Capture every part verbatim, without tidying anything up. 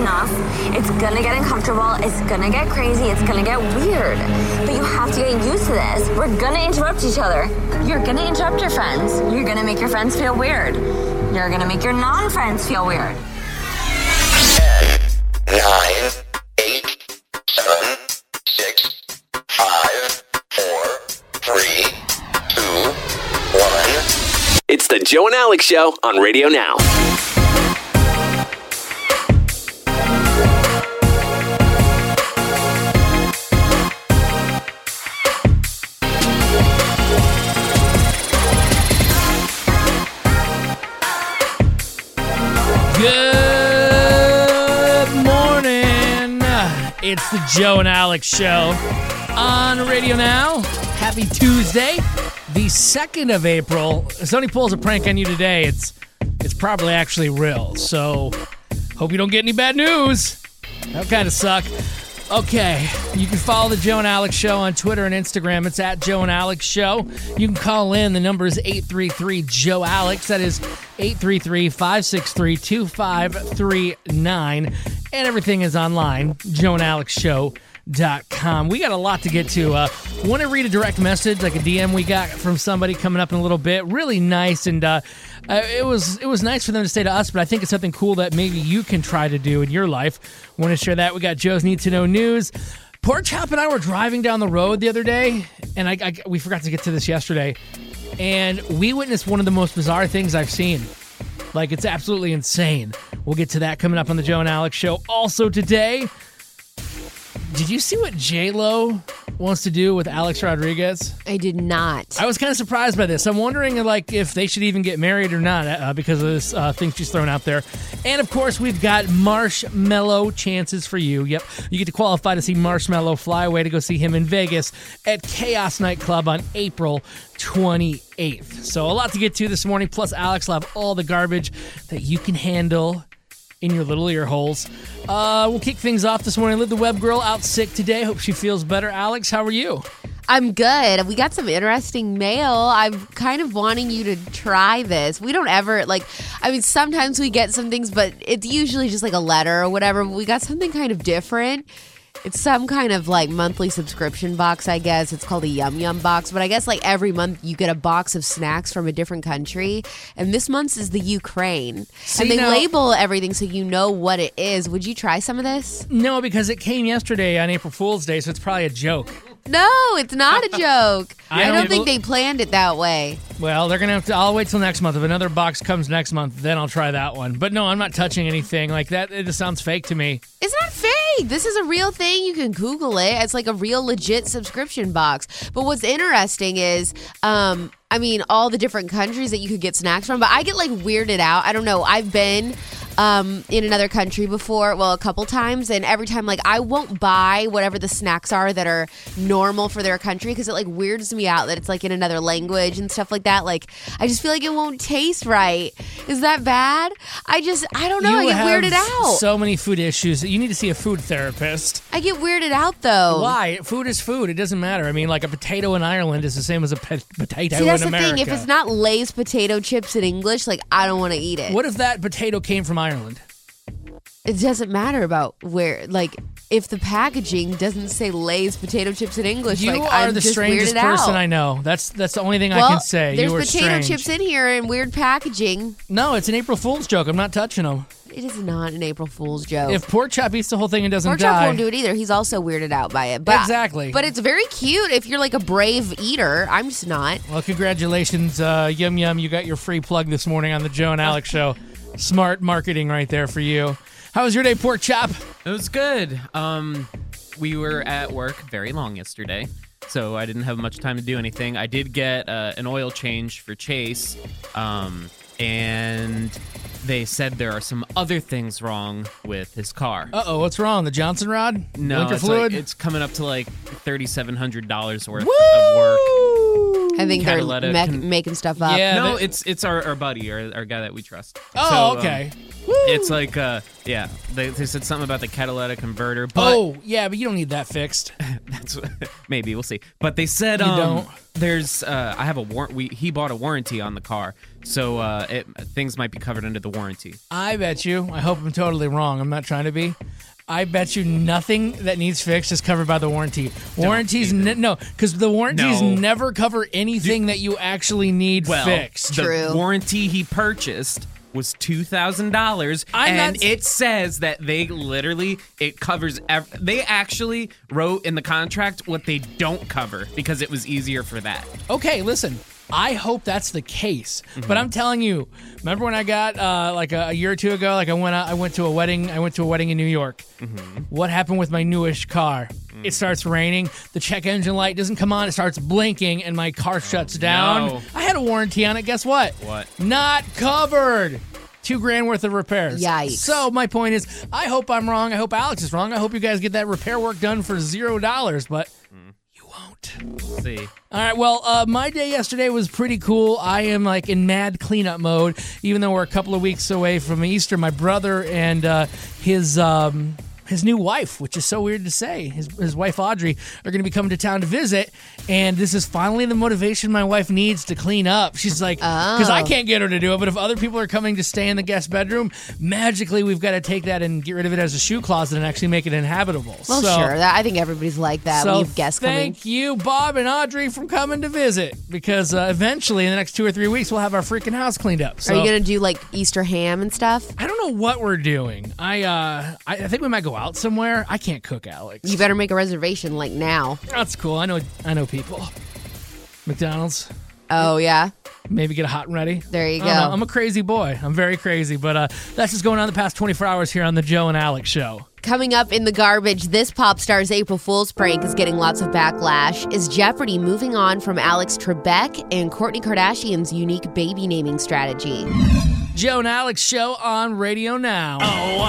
enough. It's gonna get uncomfortable. It's gonna get crazy. It's gonna get weird. But you have to get used to this. We're gonna interrupt each other. You're gonna interrupt your friends. You're gonna make your friends feel weird. You're gonna make your non-friends feel weird. ten, nine, eight, seven, six, five, four, three, two, one. It's the Joe and Alex Show on Radio Now. Good morning. It's the Joe and Alex Show on Radio Now. Happy Tuesday, the second of April. If somebody pulls a prank on you today, it's it's probably actually real. So, hope you don't get any bad news. That would kind of suck. Okay, you can follow the Joe and Alex Show on Twitter and Instagram. It's at Joe and Alex Show. You can call in. The number is eight three three, Joe Alex. That is eight three three, five six three, two five three nine. And everything is online, joe and alex show dot com. We got a lot to get to. Uh, want to read a direct message, like a D M we got from somebody coming up in a little bit. Really nice, and uh, uh, it was it was nice for them to say to us, but I think it's something cool that maybe you can try to do in your life. Want to share that. We got Joe's Need to Know News. Pork Chop and I were driving down the road the other day, and I, I we forgot to get to this yesterday, and we witnessed one of the most bizarre things I've seen. Like, it's absolutely insane. We'll get to that coming up on the Joe and Alex Show. Also today, did you see what J-Lo wants to do with Alex Rodriguez? I did not. I was kind of surprised by this. I'm wondering, like, if they should even get married or not uh, because of this uh, thing she's thrown out there. And, of course, we've got Marshmello chances for you. Yep. You get to qualify to see Marshmello fly away to go see him in Vegas at Chaos Nightclub on April twenty-eighth. So a lot to get to this morning. Plus, Alex will have all the garbage that you can handle in your little ear holes. Uh, we'll kick things off this morning. Liv the Web Girl out sick today. Hope she feels better. Alex, how are you? I'm good. We got some interesting mail. I'm kind of wanting you to try this. We don't ever, like, I mean, sometimes we get some things, but it's usually just like a letter or whatever. But we got something kind of different. It's some kind of like monthly subscription box, I guess. It's called a Yum Yum box. But I guess like every month you get a box of snacks from a different country. And this month's is the Ukraine. See, and they now, label everything so you know what it is. Would you try some of this? No, because it came yesterday on April Fool's Day, so it's probably a joke. No, it's not a joke. I I don't don't think they planned it that way. Well, they're going to have to, I'll wait till next month. If another box comes next month, then I'll try that one. But no, I'm not touching anything like that. It just sounds fake to me. It's not fake. This is a real thing. You can Google it. It's like a real legit subscription box. But what's interesting is, um, I mean, all the different countries that you could get snacks from. But I get like weirded out. I don't know. I've been um, in another country before, well, a couple times. And every time, like, I won't buy whatever the snacks are that are normal for their country because it like weirds me out that it's like in another language and stuff like that. Like, I just feel like it won't taste right. Is that bad? I just, I don't know. You I get have weirded out. So many food issues that you need to see a food therapist. I get weirded out though. Why? Food is food. It doesn't matter. I mean, like a potato in Ireland is the same as a pe- potato See, that's in the America. thing. If it's not Lay's potato chips in English, like, I don't want to eat it. What if that potato came from Ireland? It doesn't matter about where, like, if the packaging doesn't say Lay's potato chips in English, You like, are I'm the just strangest weirded person out. I know. That's that's the only thing well, I can say. There's You are potato strange. chips in here in weird packaging. No, it's an April Fool's joke. I'm not touching them. It is not an April Fool's joke. If Pork Chop eats the whole thing and doesn't Pork die, Chop won't do it either. He's also weirded out by it. But, Exactly. But it's very cute if you're like a brave eater. I'm just not. Well, congratulations, uh, Yum Yum. You got your free plug this morning on the Joe and Alex Show. Smart marketing right there for you. How was your day, Pork Chop? It was good. Um, we were at work very long yesterday, so I didn't have much time to do anything. I did get uh, an oil change for Chase, um, and they said there are some other things wrong with his car. Uh-oh, what's wrong? The Johnson rod? No, Blinker it's, fluid? like, it's coming up to like thirty-seven hundred dollars worth Woo! of work. I think they're Cataletta me- can- making stuff up. Yeah. No, they- it's it's our, our buddy, our, our guy that we trust. Oh, So, um, okay. It's like, uh, yeah, they, they said something about the Cataletta converter, but Oh, yeah, but you don't need that fixed. that's maybe we'll see. But they said You um, don't? there's uh, I have a warrant. We he bought a warranty on the car, so uh, it, things might be covered under the warranty. I bet you, I hope I'm totally wrong. I'm not trying to be. I bet you nothing that needs fixed is covered by the warranty. Warranties, ne- no, because the warranties No. never cover anything that you actually need Well, fixed. the True. warranty he purchased was two thousand dollars, I'm and not- it says that they literally it covers. Ev- they actually wrote in the contract what they don't cover because it was easier for that. Okay, listen. I hope that's the case, Mm-hmm. but I'm telling you. Remember when I got uh, like a, a year or two ago? Like I went, out, I went to a wedding. I went to a wedding in New York. Mm-hmm. What happened with my newish car? Mm. It starts raining. The check engine light doesn't come on. It starts blinking, and my car shuts down. no. I had a warranty on it. Guess what? What? Not covered. Two grand worth of repairs. Yikes. So my point is, I hope I'm wrong. I hope Alex is wrong. I hope you guys get that repair work done for zero dollars, but you won't. We'll see. All right, well, uh, my day yesterday was pretty cool. I am like in mad cleanup mode, even though we're a couple of weeks away from Easter. My brother and uh, his um, his new wife, which is so weird to say, his, his wife Audrey, are going to be coming to town to visit. And this is finally the motivation my wife needs to clean up. She's like, because I can't get her to do it, but if other people are coming to stay in the guest bedroom, magically we've got to take that and get rid of it as a shoe closet and actually make it inhabitable. Well, so, sure. That, I think everybody's like that So when you have guests coming. thank you, Bob and Audrey, for coming to visit, because uh, eventually in the next two or three weeks we'll have our freaking house cleaned up. So Are you going to do like Easter ham and stuff? I don't know what we're doing. I uh, I, I think we might go out somewhere. I can't cook, Alex. You better make a reservation like now. That's cool. I know. I know people. McDonald's. Oh, yeah? Maybe get a hot and ready. There you I don't know. go. I'm a crazy boy. I'm very crazy, but uh, that's just going on the past twenty-four hours here on the Joe and Alex show. Coming up in the garbage, this pop star's April Fool's prank is getting lots of backlash. Is Jeopardy moving on from Alex Trebek and Kourtney Kardashian's unique baby naming strategy? Joe and Alex show on Radio Now. Oh,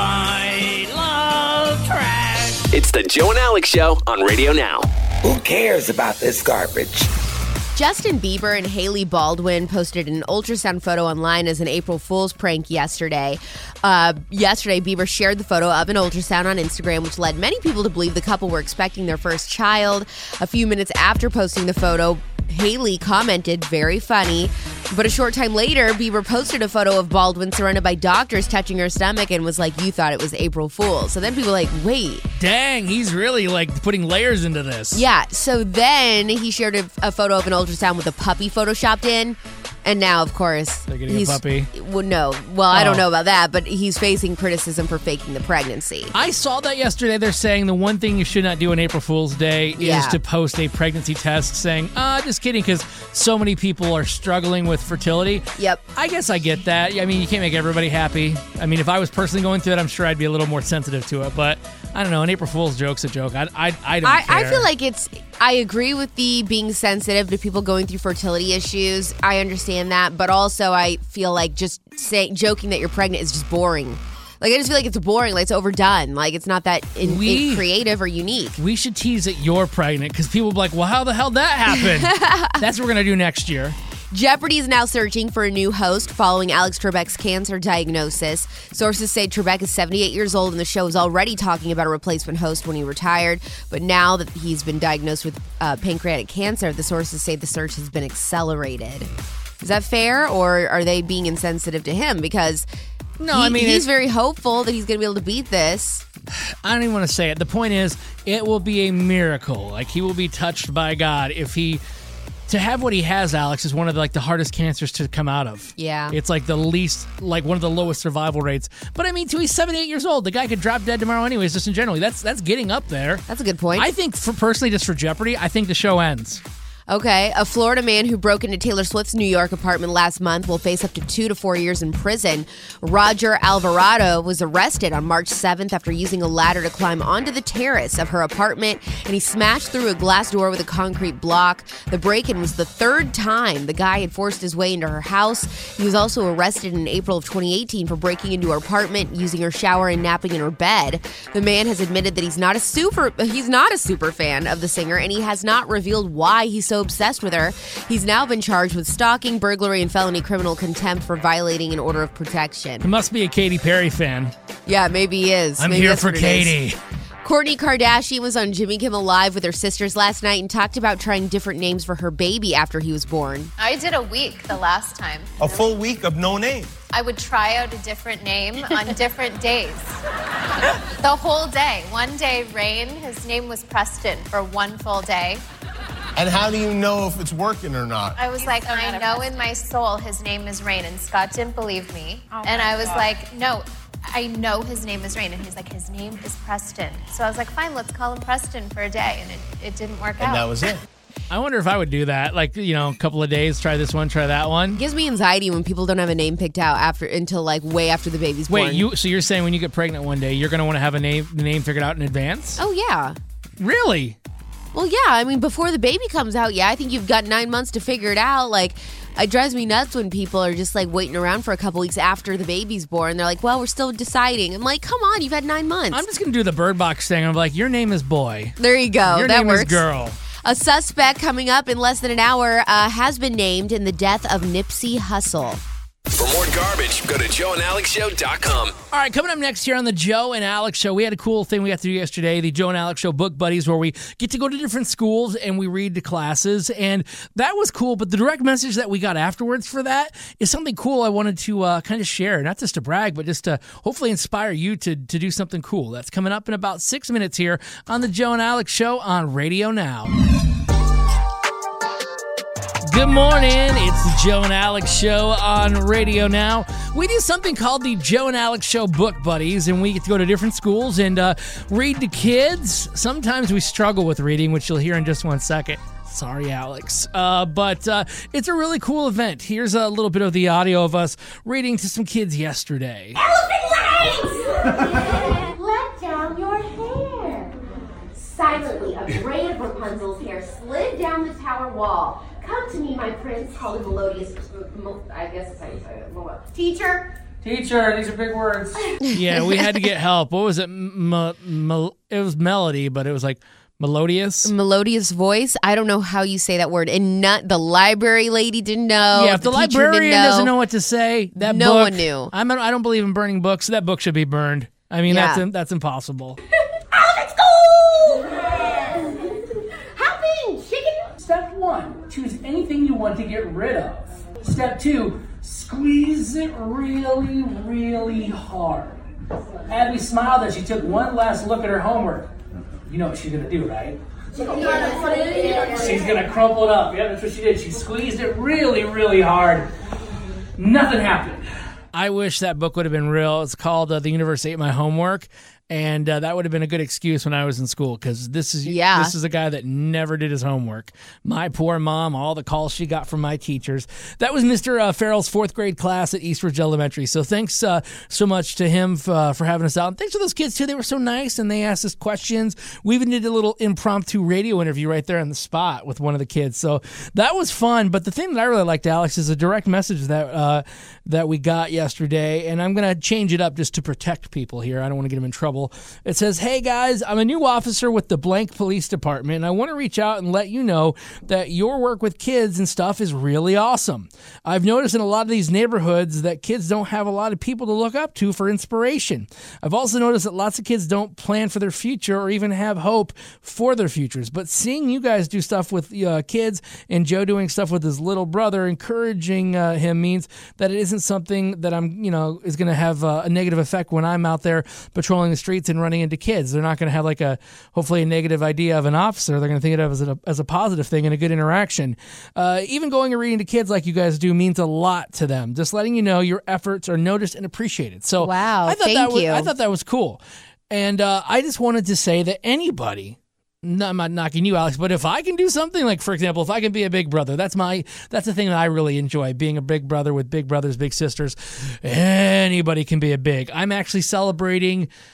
I love trash. It's the Joe and Alex show on Radio Now. Who cares about this garbage? Justin Bieber and Hailey Baldwin posted an ultrasound photo online as an April Fool's prank yesterday. Uh, yesterday, Bieber shared the photo of an ultrasound on Instagram, which led many people to believe the couple were expecting their first child. A few minutes after posting the photo, Hailey commented, "Very funny." But a short time later, Bieber posted a photo of Baldwin surrounded by doctors touching her stomach and was like, "You thought it was April Fool's." So then people were like, wait. Dang, he's really like putting layers into this. Yeah, so then he shared a, a photo of an ultrasound with a puppy photoshopped in. And now, of course, They're getting a he's, puppy? Well, no. Well, I don't Oh. know about that, but he's facing criticism for faking the pregnancy. I saw that yesterday. They're saying the one thing you should not do on April Fool's Day Yeah. is to post a pregnancy test saying, ah, just kidding, because so many people are struggling with fertility. Yep. I guess I get that. I mean, you can't make everybody happy. I mean, if I was personally going through it, I'm sure I'd be a little more sensitive to it. But I don't know. An April Fool's joke's a joke. I, I, I don't I, care. I feel like it's. I agree with the being sensitive to people going through fertility issues. I understand that, but also I feel like just say, joking that you're pregnant is just boring. Like I just feel like it's boring. Like it's overdone. Like it's not that in, We- in creative or unique. we should tease that you're pregnant because people will be like, well, how the hell that happened? That's what we're going to do next year. Jeopardy is now searching for a new host following Alex Trebek's cancer diagnosis. Sources say Trebek is seventy-eight years old and the show is already talking about a replacement host when he retired. But now that he's been diagnosed with uh, pancreatic cancer, the sources say the search has been accelerated. Is that fair, or are they being insensitive to him? Because No, he- I mean, he's it- very hopeful that he's going to be able to beat this. I don't even want to say it. The point is, it will be a miracle. Like, he will be touched by God if he... To have what he has, Alex, is one of the, like the hardest cancers to come out of. Yeah. It's like the least, like one of the lowest survival rates. But I mean, too, he's seventy-eight years old. The guy could drop dead tomorrow anyways, just in general. That's that's getting up there. That's a good point. I think, for personally, just for Jeopardy, I think the show ends. Okay, a Florida man who broke into Taylor Swift's New York apartment last month will face up to two to four years in prison. Roger Alvarado was arrested on March seventh after using a ladder to climb onto the terrace of her apartment, and he smashed through a glass door with a concrete block. The break-in was the third time the guy had forced his way into her house. He was also arrested in April of twenty eighteen for breaking into her apartment, using her shower, and napping in her bed. The man has admitted that he's not a super he's not a super fan of the singer, and he has not revealed why he's so so obsessed with her. He's now been charged with stalking, burglary, and felony criminal contempt for violating an order of protection. He must be a Katy Perry fan. Yeah, maybe he is. I'm maybe here that's for what it Katy. is. Kourtney Kardashian was on Jimmy Kimmel Live with her sisters last night and talked about trying different names for her baby after he was born. I did a week the last time. A full week of no name. I would try out a different name on different days. The whole day. One day, Rain, his name was Preston for one full day. And how do you know if it's working or not? I was like, I know in my soul his name is Rain, and Scott didn't believe me. Oh and I was God. like, no, I know his name is Rain. And he's like, his name is Preston. So I was like, fine, let's call him Preston for a day. And it, it didn't work out. And that was it. I wonder if I would do that. Like, you know, a couple of days, try this one, try that one. It gives me anxiety when people don't have a name picked out after until like way after the baby's born. Wait, you? So you're saying when you get pregnant one day, you're going to want to have a name, the name figured out in advance? Oh, yeah. Really? Well, yeah. I mean, before the baby comes out, yeah, I think you've got nine months to figure it out. Like, it drives me nuts when people are just like waiting around for a couple weeks after the baby's born. They're like, well, we're still deciding. I'm like, come on, you've had nine months. I'm just going to do the Bird Box thing. I'm like, your name is boy. There you go. Your that name works. is girl. A suspect coming up in less than an hour uh, has been named in the death of Nipsey Hussle. For more garbage, go to joe and alex show dot com. All right, coming up next here on the Joe and Alex Show, we had a cool thing we got to do yesterday, the Joe and Alex Show Book Buddies, where we get to go to different schools and we read to classes, and that was cool, but the direct message that we got afterwards for that is something cool I wanted to uh, kind of share, not just to brag, but just to hopefully inspire you to, to do something cool. That's coming up in about six minutes here on the Joe and Alex Show on Radio Now. Good morning. It's the Joe and Alex Show on Radio Now. We do something called the Joe and Alex Show Book Buddies, and we get to go to different schools and uh, read to kids. Sometimes we struggle with reading, which you'll hear in just one second. Sorry, Alex. Uh, but uh, it's a really cool event. Here's a little bit of the audio of us reading to some kids yesterday. Elephant legs! Let down your hair. Silently, a braid of Rapunzel's hair slid down the tower wall. Come to me, my prince, called a melodious, I guess it's how you say it. Teacher. Teacher, these are big words. Yeah, we had to get help. What was it? M- m- it was melody, but it was like melodious. Melodious voice. I don't know how you say that word. And not the library lady didn't know. Yeah, if the, the librarian know. doesn't know what to say, that no book, one knew. I'm, I don't believe in burning books. That book should be burned. I mean, Yeah. that's that's impossible. Elephant school! Hopping chicken. Step one, choose anything you want to get rid of. Step two, squeeze it really, really hard. Abby smiled as she took one last look at her homework. You know what she's gonna do, right? She's gonna crumple it up. Yeah, that's what she did. She squeezed it really, really hard. Nothing happened. I wish that book would have been real. It's called uh, The Universe Ate My Homework. And uh, that would have been a good excuse when I was in school, because this is Yeah. this is a guy that never did his homework. My poor mom, all the calls she got from my teachers. That was Mister Uh, Farrell's fourth grade class at Eastridge Elementary. So thanks uh, so much to him f- uh, for having us out. And thanks to those kids, too. They were so nice, and they asked us questions. We even did a little impromptu radio interview right there on the spot with one of the kids. So that was fun. But the thing that I really liked, Alex, is a direct message that, uh, that we got yesterday. And I'm going to change it up just to protect people here. I don't want to get them in trouble. It says, hey guys, I'm a new officer with the blank police department, and I want to reach out and let you know that your work with kids and stuff is really awesome. I've noticed in a lot of these neighborhoods that kids don't have a lot of people to look up to for inspiration. I've also noticed that lots of kids don't plan for their future or even have hope for their futures. But seeing you guys do stuff with uh, kids and Joe doing stuff with his little brother, encouraging uh, him means that it isn't something that I'm, you know, is going to have uh, a negative effect when I'm out there patrolling the streets and running into kids. They're not going to have like a, hopefully a negative idea of an officer. They're going to think of it as a, as a positive thing and a good interaction. Uh, even going and reading to kids like you guys do means a lot to them. Just letting you know your efforts are noticed and appreciated. So Wow, I thought thank that was, you. I thought that was cool. And uh, I just wanted to say that anybody, no, I'm not knocking you, Alex, but if I can do something, like, for example, if I can be a big brother, that's my, that's the thing that I really enjoy, being a big brother with big brothers, big sisters. Anybody can be a big. I'm actually celebrating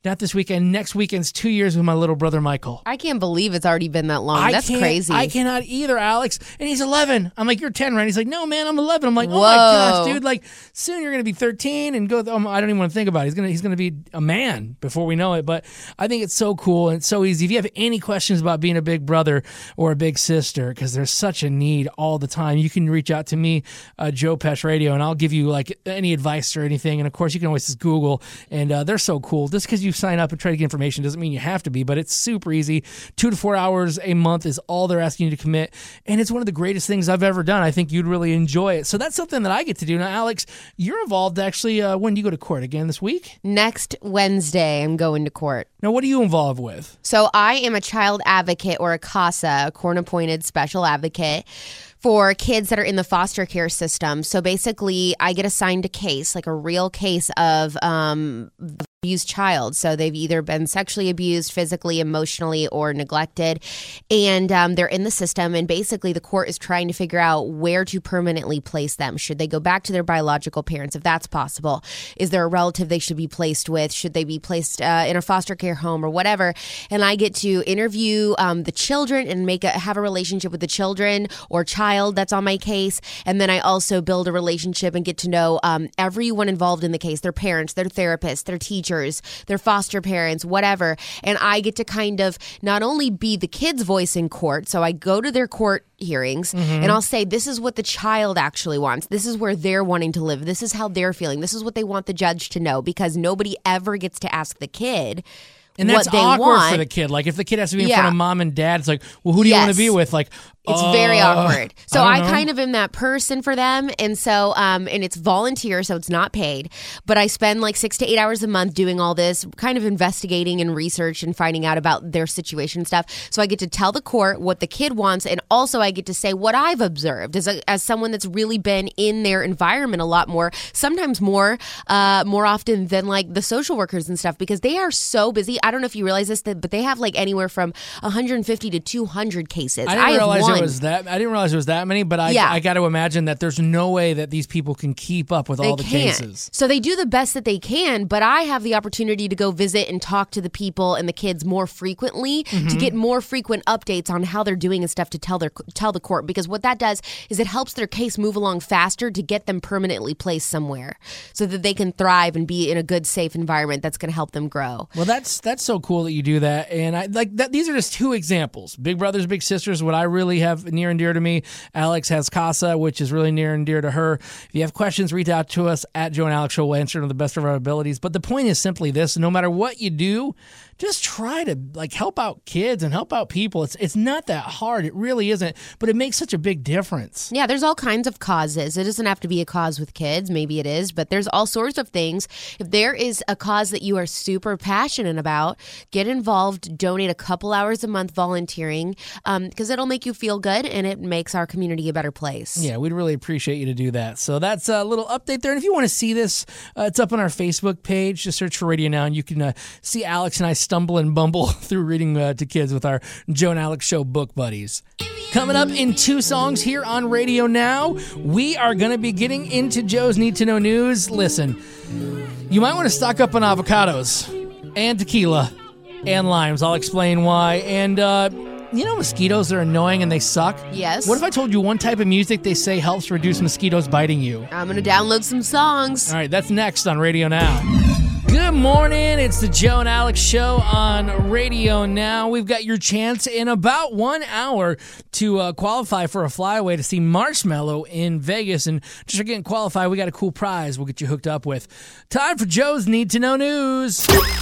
Not this weekend. Next weekend's two years with my little brother, Michael. I can't believe it's already been that long. I That's can't- crazy. I cannot either, Alex. And he's eleven. I'm like, you're ten, right? He's like, no, man, I'm eleven. I'm like, oh my Whoa. gosh, dude. Like, soon you're going to be thirteen and go. Um, I don't even want to think about it. He's going to he's gonna be a man before we know it. But I think it's so cool and it's so easy. If you have any questions about being a big brother or a big sister, because there's such a need all the time, you can reach out to me, uh, Joe Pesh Radio, and I'll give you like any advice or anything. And of course, you can always just Google. And uh, they're so cool. Just because you sign up and try to get information doesn't mean you have to be, but it's super easy. Two to four hours a month is all they're asking you to commit. And it's one of the greatest things I've ever done. I think you'd really enjoy it. So that's something that I get to do. Now, Alex, you're involved actually. Uh, when do you go to court again this week? Next Wednesday, I'm going to court. Now, what are you involved with? So I am a child advocate, or a CASA, a court-appointed special advocate, for kids that are in the foster care system. So basically, I get assigned a case, like a real case of um, abused child. So they've either been sexually abused, physically, emotionally, or neglected. And um, they're in the system. And basically, the court is trying to figure out where to permanently place them. Should they go back to their biological parents, if that's possible? Is there a relative they should be placed with? Should they be placed uh, in a foster care home or whatever? And I get to interview um, the children and make a, have a relationship with the children or child that's on my case. And then I also build a relationship and get to know um, everyone involved in the case, their parents, their therapists, their teachers, their foster parents, whatever. And I get to kind of not only be the kid's voice in court, so I go to their court hearings Mhm. and I'll say, this is what the child actually wants. This is where they're wanting to live. This is how they're feeling. This is what they want the judge to know, because nobody ever gets to ask the kid And that's what they awkward want. for the kid. Like, if the kid has to be in Yeah. front of mom and dad, it's like, well, who do you want to Yes. be with? Like, It's uh, very awkward. So I I, don't know. kind of am that person for them. And so, um, and it's volunteer, so it's not paid. But I spend like six to eight hours a month doing all this, kind of investigating and research and finding out about their situation and stuff. So I get to tell the court what the kid wants. And also I get to say what I've observed as, a, as someone that's really been in their environment a lot more, sometimes more, uh, more often than like the social workers and stuff, because they are so busy. I don't know if you realize this, but they have like anywhere from one hundred fifty to two hundred cases. I didn't have realize one. it was that. I didn't realize it was that many, but I, Yeah. I got to imagine that there's no way that these people can keep up with They all the can't. cases. So they do the best that they can, but I have the opportunity to go visit and talk to the people and the kids more frequently to Mhm. get more frequent updates on how they're doing and stuff to tell their tell the court, because what that does is it helps their case move along faster to get them permanently placed somewhere so that they can thrive and be in a good, safe environment that's going to help them grow. Well, that's that's so cool that you do that, and I like that. These are just two examples: big brothers, big sisters. What I really have near and dear to me. Alex has CASA, which is really near and dear to her. If you have questions, reach out to us at Joe and Alex Show. We'll answer to the best of our abilities. But the point is simply this: no matter what you do, just try to like help out kids and help out people. It's it's not that hard. It really isn't, but it makes such a big difference. Yeah, there's all kinds of causes. It doesn't have to be a cause with kids. Maybe it is, but there's all sorts of things. If there is a cause that you are super passionate about, get involved, donate a couple hours a month volunteering, because um, it'll make you feel good and it makes our community a better place. Yeah, we'd really appreciate you to do that. So that's a little update there. And if you want to see this, uh, it's up on our Facebook page. Just search for Radio Now, and you can uh, see Alex and I stumble and bumble through reading uh, to kids with our Joe and Alex Show book buddies. Coming up in two songs here on Radio Now, we are going to be getting into Joe's Need to Know News. Listen, you might want to stock up on avocados and tequila and limes. I'll explain why. And, uh, you know, mosquitoes are annoying and they suck. Yes. What if I told you one type of music they say helps reduce mosquitoes biting you? I'm going to download some songs. All right, that's next on Radio Now. Good morning. It's the Joe and Alex Show on Radio Now. We've got your chance in about one hour to uh, qualify for a flyaway to see Marshmello in Vegas. And just for getting qualified, we got a cool prize we'll get you hooked up with. Time for Joe's Need to Know News.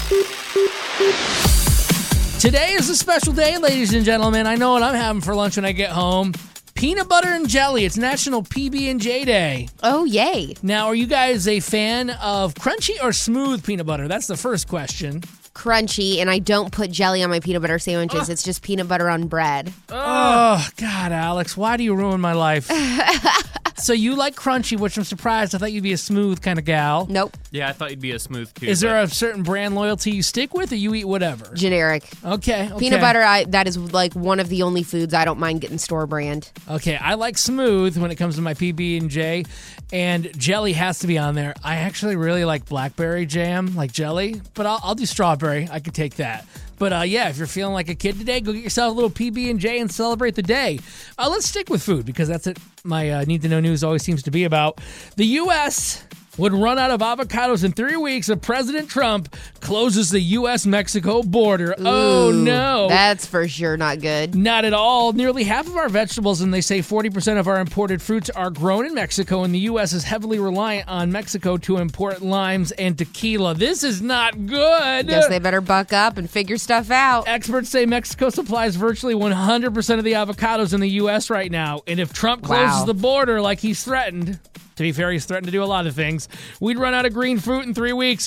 Today is a special day, ladies and gentlemen. I know what I'm having for lunch when I get home. Peanut butter and jelly. It's National P B and J Day. Oh, yay. Now, are you guys a fan of crunchy or smooth peanut butter? That's the first question. Crunchy, and I don't put jelly on my peanut butter sandwiches. It's just peanut butter on bread. Oh, God, Alex, why do you ruin my life? So you like crunchy, which I'm surprised. I thought you'd be a smooth kind of gal. Nope. Yeah, I thought you'd be a smooth too. Is but- there a certain brand loyalty you stick with, or you eat whatever? Generic. Okay, okay. Peanut butter, I, that is like one of the only foods I don't mind getting store brand. Okay, I like smooth when it comes to my P B and J, and jelly has to be on there. I actually really like blackberry jam, like jelly, but I'll, I'll do strawberry. I could take that. But uh, yeah, if you're feeling like a kid today, go get yourself a little P B and J and celebrate the day. Uh, let's stick with food because that's what my uh, Need to Know News always seems to be about. The U S would run out of avocados in three weeks if President Trump closes the U S Mexico border. Ooh, oh, no. That's for sure not good. Not at all. Nearly half of our vegetables, and they say forty percent of our imported fruits are grown in Mexico, and the U S is heavily reliant on Mexico to import limes and tequila. This is not good. Guess they better buck up and figure stuff out. Experts say Mexico supplies virtually one hundred percent of the avocados in the U S right now, and if Trump closes Wow. the border like he's threatened... To be fair, he's threatened to do a lot of things. We'd run out of green fruit in three weeks.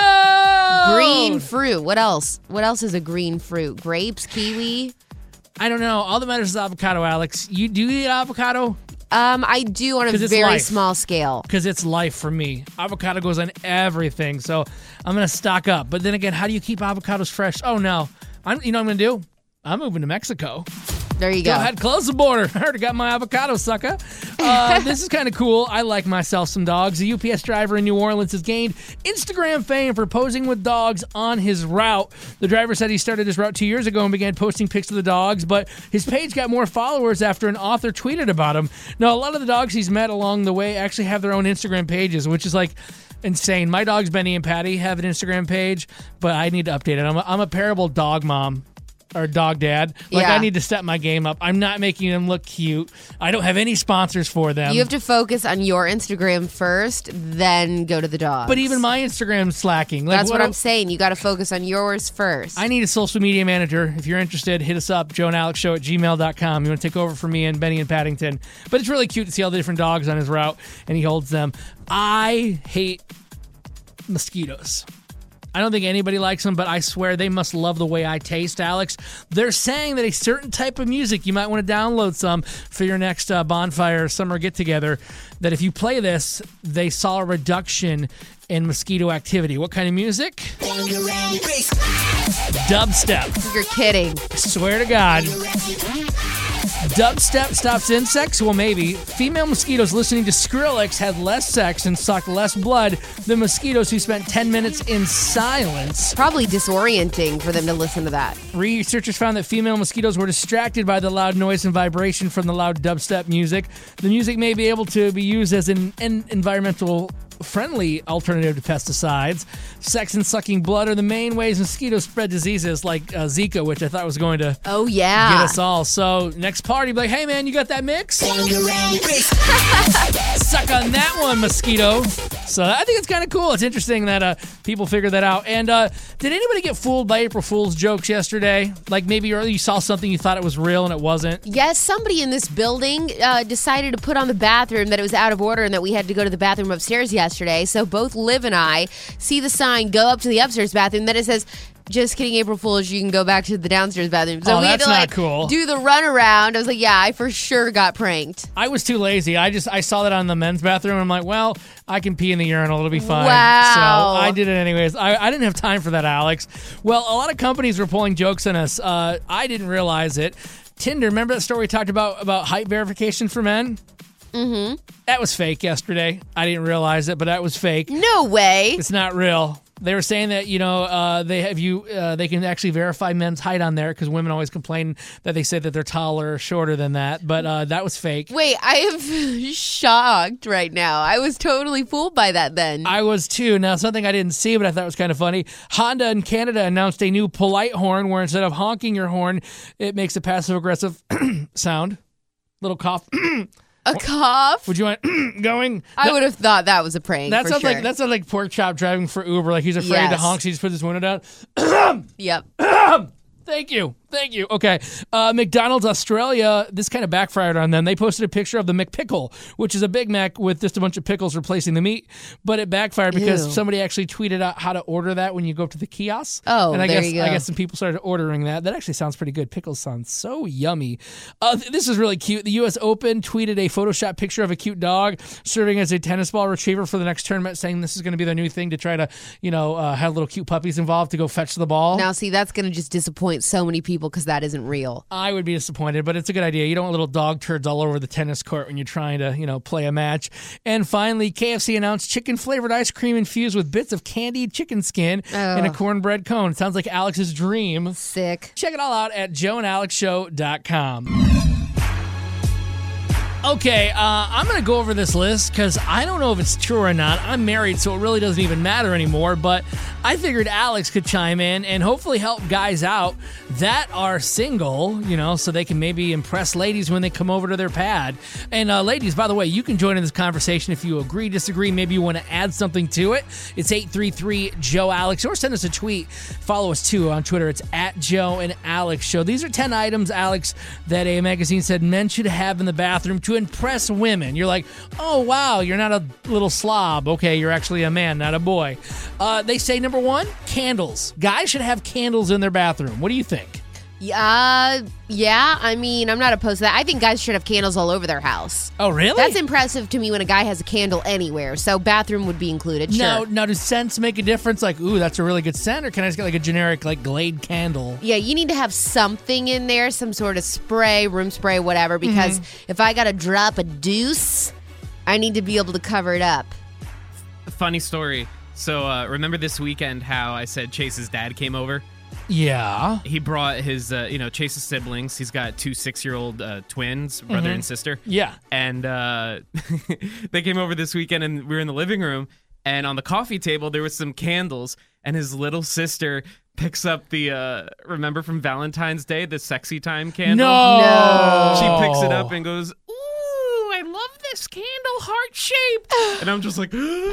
No! Green fruit. What else? What else is a green fruit? Grapes, kiwi? I don't know. All that matters is avocado, Alex. You do you eat avocado? Um, I do on a 'Cause it's very life. small scale. Because it's life for me. Avocado goes on everything, so I'm going to stock up. But then again, how do you keep avocados fresh? Oh, no. I'm, you know what I'm going to do? I'm moving to Mexico. There you Go go. ahead, close the border. I heard I got my avocado, sucker. Uh, this is kind of cool. I like myself some dogs. A U P S driver in New Orleans has gained Instagram fame for posing with dogs on his route. The driver said he started his route two years ago and began posting pics of the dogs, but his page got more followers after an author tweeted about him. Now, a lot of the dogs he's met along the way actually have their own Instagram pages, which is like insane. My dogs, Benny and Patty, have an Instagram page, but I need to update it. I'm a, I'm a parable dog mom. Or dog dad. Like, Yeah. I need to step my game up. I'm not making them look cute. I don't have any sponsors for them. You have to focus on your Instagram first, then go to the dogs. But even my Instagram's slacking. Like, That's what, do- I'm saying. You got to focus on yours first. I need a social media manager. If you're interested, hit us up, joe and alex show at gmail dot com. You want to take over for me and Benny and Paddington. But it's really cute to see all the different dogs on his route, and he holds them. I hate mosquitoes. I don't think anybody likes them, but I swear they must love the way I taste, Alex. They're saying that a certain type of music, you might want to download some for your next uh, bonfire summer get-together, that if you play this, they saw a reduction in mosquito activity. What kind of music? Dubstep. You're kidding. Swear to God. Dubstep stops insects? Well, maybe. Female mosquitoes listening to Skrillex had less sex and sucked less blood than mosquitoes who spent ten minutes in silence. Probably disorienting for them to listen to that. Researchers found that female mosquitoes were distracted by the loud noise and vibration from the loud dubstep music. The music may be able to be used as an, an environmental friendly alternative to pesticides. Sex and sucking blood are the main ways mosquitoes spread diseases like uh, Zika, which I thought was going to Oh, yeah. get us all. So next party, be like, hey man, you got that mix? Suck on that one, mosquito. So I think it's kind of cool. It's interesting that uh, people figure that out. And uh, did anybody get fooled by April Fool's jokes yesterday? Like maybe you saw something, you thought it was real and it wasn't? Yes, somebody in this building uh, decided to put on the bathroom that it was out of order and that we had to go to the bathroom upstairs yesterday. So both Liv and I see the sign, go up to the upstairs bathroom, then it says, just kidding, April Fool's, you can go back to the downstairs bathroom. So Oh, we had that's to not like cool. do the runaround. I was like, yeah, I for sure got pranked. I was too lazy. I just I saw that on the men's bathroom. And I'm like, well, I can pee in the urinal. It'll be fine. Wow. So I did it anyways. I, I didn't have time for that, Alex. Well, a lot of companies were pulling jokes on us. Uh, I didn't realize it. Tinder, remember that story we talked about about height verification for men? Mm-hmm. That was fake yesterday. I didn't realize it, but that was fake. No way. It's not real. They were saying that, you know, uh, they have you. Uh, they can actually verify men's height on there because women always complain that they say that they're taller or shorter than that. But uh, that was fake. Wait, I am shocked right now. I was totally fooled by that then. I was too. Now, something I didn't see, but I thought was kind of funny. Honda in Canada announced a new polite horn where instead of honking your horn, it makes a passive-aggressive sound. Little cough. A cough? Would you want going? I would have thought that was a prank. That for sounds sure. like that sounds like pork chop driving for Uber. Like he's afraid to Yes. honk, so he just puts his window down. Yep. Thank you. Thank you. Okay. Uh, McDonald's Australia, this kind of backfired on them. They posted a picture of the McPickle, which is a Big Mac with just a bunch of pickles replacing the meat. But it backfired because Ew. somebody actually tweeted out how to order that when you go up to the kiosk. Oh, and I there guess, you go. I guess some people started ordering that. That actually sounds pretty good. Pickles sound so yummy. Uh, th- this is really cute. The U S Open tweeted a Photoshop picture of a cute dog serving as a tennis ball retriever for the next tournament, saying this is going to be their new thing to try to, you know, uh, have little cute puppies involved to go fetch the ball. Now, see, that's going to just disappoint so many people because that isn't real. I would be disappointed, but it's a good idea. You don't want little dog turds all over the tennis court when you're trying to, you know, play a match. And finally, K F C announced chicken-flavored ice cream infused with bits of candied chicken skin Ugh. in a cornbread cone. Sounds like Alex's dream. Sick. Check it all out at joe and alex show dot com. Okay, uh, I'm going to go over this list because I don't know if it's true or not. I'm married, so it really doesn't even matter anymore. But I figured Alex could chime in and hopefully help guys out that are single, you know, so they can maybe impress ladies when they come over to their pad. And uh, ladies, by the way, you can join in this conversation if you agree, disagree, maybe you want to add something to it. It's eight three three, Joe Alex, or send us a tweet. Follow us, too, on Twitter. It's at Joe and Alex Show. These are ten items, Alex, that a magazine said men should have in the bathroom to impress women. You're like, oh, wow, you're not a little slob. Okay, you're actually a man, not a boy. Uh, they say, number one, candles. Guys should have candles in their bathroom. What do you think? Uh, yeah, I mean, I'm not opposed to that. I think guys should have candles all over their house. Oh, really? That's impressive to me when a guy has a candle anywhere. So bathroom would be included, Now, sure. now, does scents make a difference? Like, ooh, that's a really good scent, or can I just get like a generic, like, Glade candle? Yeah, you need to have something in there, some sort of spray, room spray, whatever, because Mm-hmm. if I got to drop a deuce, I need to be able to cover it up. Funny story. So uh, remember this weekend how I said Chase's dad came over? Yeah. He brought his, uh, you know, Chase's siblings. He's got two six-year-old uh, twins, brother Mhm. and sister. Yeah. And uh, they came over this weekend, and we were in the living room, and on the coffee table, there was some candles, and his little sister picks up the, uh, remember from Valentine's Day, the sexy time candle? No. No. She picks it up and goes, ooh, I love this candle, heart-shaped. And I'm just like,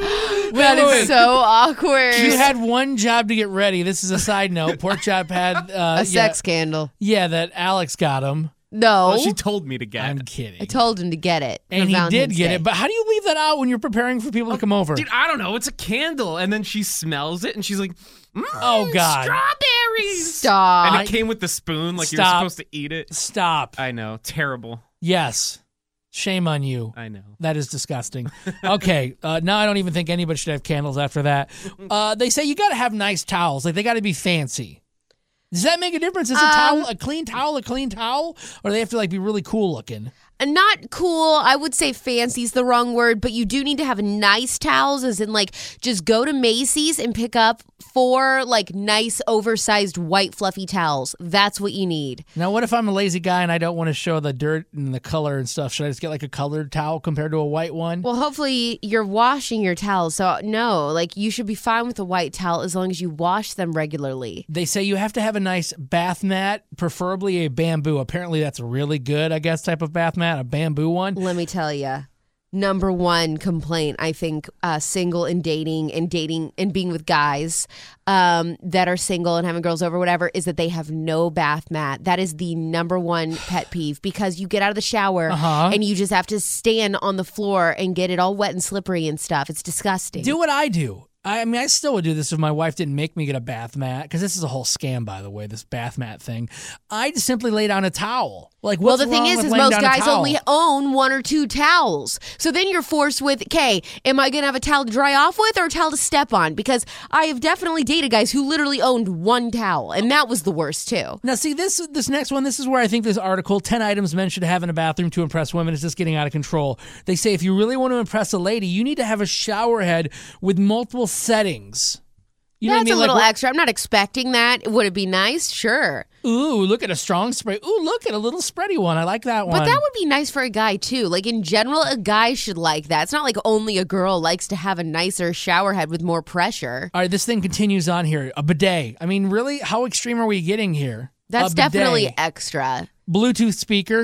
That is so awkward. You had one job to get ready. This is a side note. Pork Chop had uh, a sex yeah, candle. Yeah, that Alex got him. No. Well, she told me to get I'm it. kidding. I told him to get it. And for he Valentine's did get Day. it. But how do you leave that out when you're preparing for people to come over? Dude, I don't know. It's a candle. And then she smells it, and she's like, mm, Oh, God. strawberries. Stop. And it came with the spoon, like you're Stop. supposed to eat it. Stop. I know. Terrible. Yes. Shame on you. I know. That is disgusting. Okay, uh, now I don't even think anybody should have candles after that. Uh, they say you got to have nice towels. Like, they got to be fancy. Does that make a difference? Is a Um, towel a clean towel a clean towel? Or do they have to, like, be really cool looking? Not cool. I would say fancy's the wrong word, but you do need to have nice towels, as in, like, just go to Macy's and pick up four, like, nice, oversized, white, fluffy towels. That's what you need. Now, what if I'm a lazy guy and I don't want to show the dirt and the color and stuff? Should I just get, like, a colored towel compared to a white one? Well, hopefully you're washing your towels. So, no, like, you should be fine with a white towel as long as you wash them regularly. They say you have to have a nice bath mat, preferably a bamboo. Apparently, that's a really good, I guess, type of bath mat, a bamboo one. Let me tell you. Number one complaint, I think, uh, single and dating and dating and being with guys um, that are single and having girls over, whatever, is that they have no bath mat. That is the number one pet peeve, because you get out of the shower Uh-huh. and you just have to stand on the floor and get it all wet and slippery and stuff. It's disgusting. Do what I do. I mean, I still would do this if my wife didn't make me get a bath mat, because this is a whole scam, by the way, this bath mat thing. I'd simply lay down a towel. Like, Well, what's the thing wrong is, with is laying most down a guys towel? only own one or two towels. So then you're forced with, okay, am I going to have a towel to dry off with or a towel to step on? Because I have definitely dated guys who literally owned one towel, and that was the worst, too. Now, see, this this next one, this is where I think this article, ten items men should have in a bathroom to impress women, is just getting out of control. They say if you really want to impress a lady, you need to have a shower head with multiple settings. You know That's what I mean? a little like, extra. I'm not expecting that. Would it be nice? Sure. Ooh, look at a strong spray. Ooh, look at a little spready one. I like that one. But that would be nice for a guy, too. Like, in general, a guy should like that. It's not like only a girl likes to have a nicer shower head with more pressure. All right, this thing continues on here. A bidet. I mean, really? How extreme are we getting here? That's A bidet. definitely extra. Bluetooth speaker.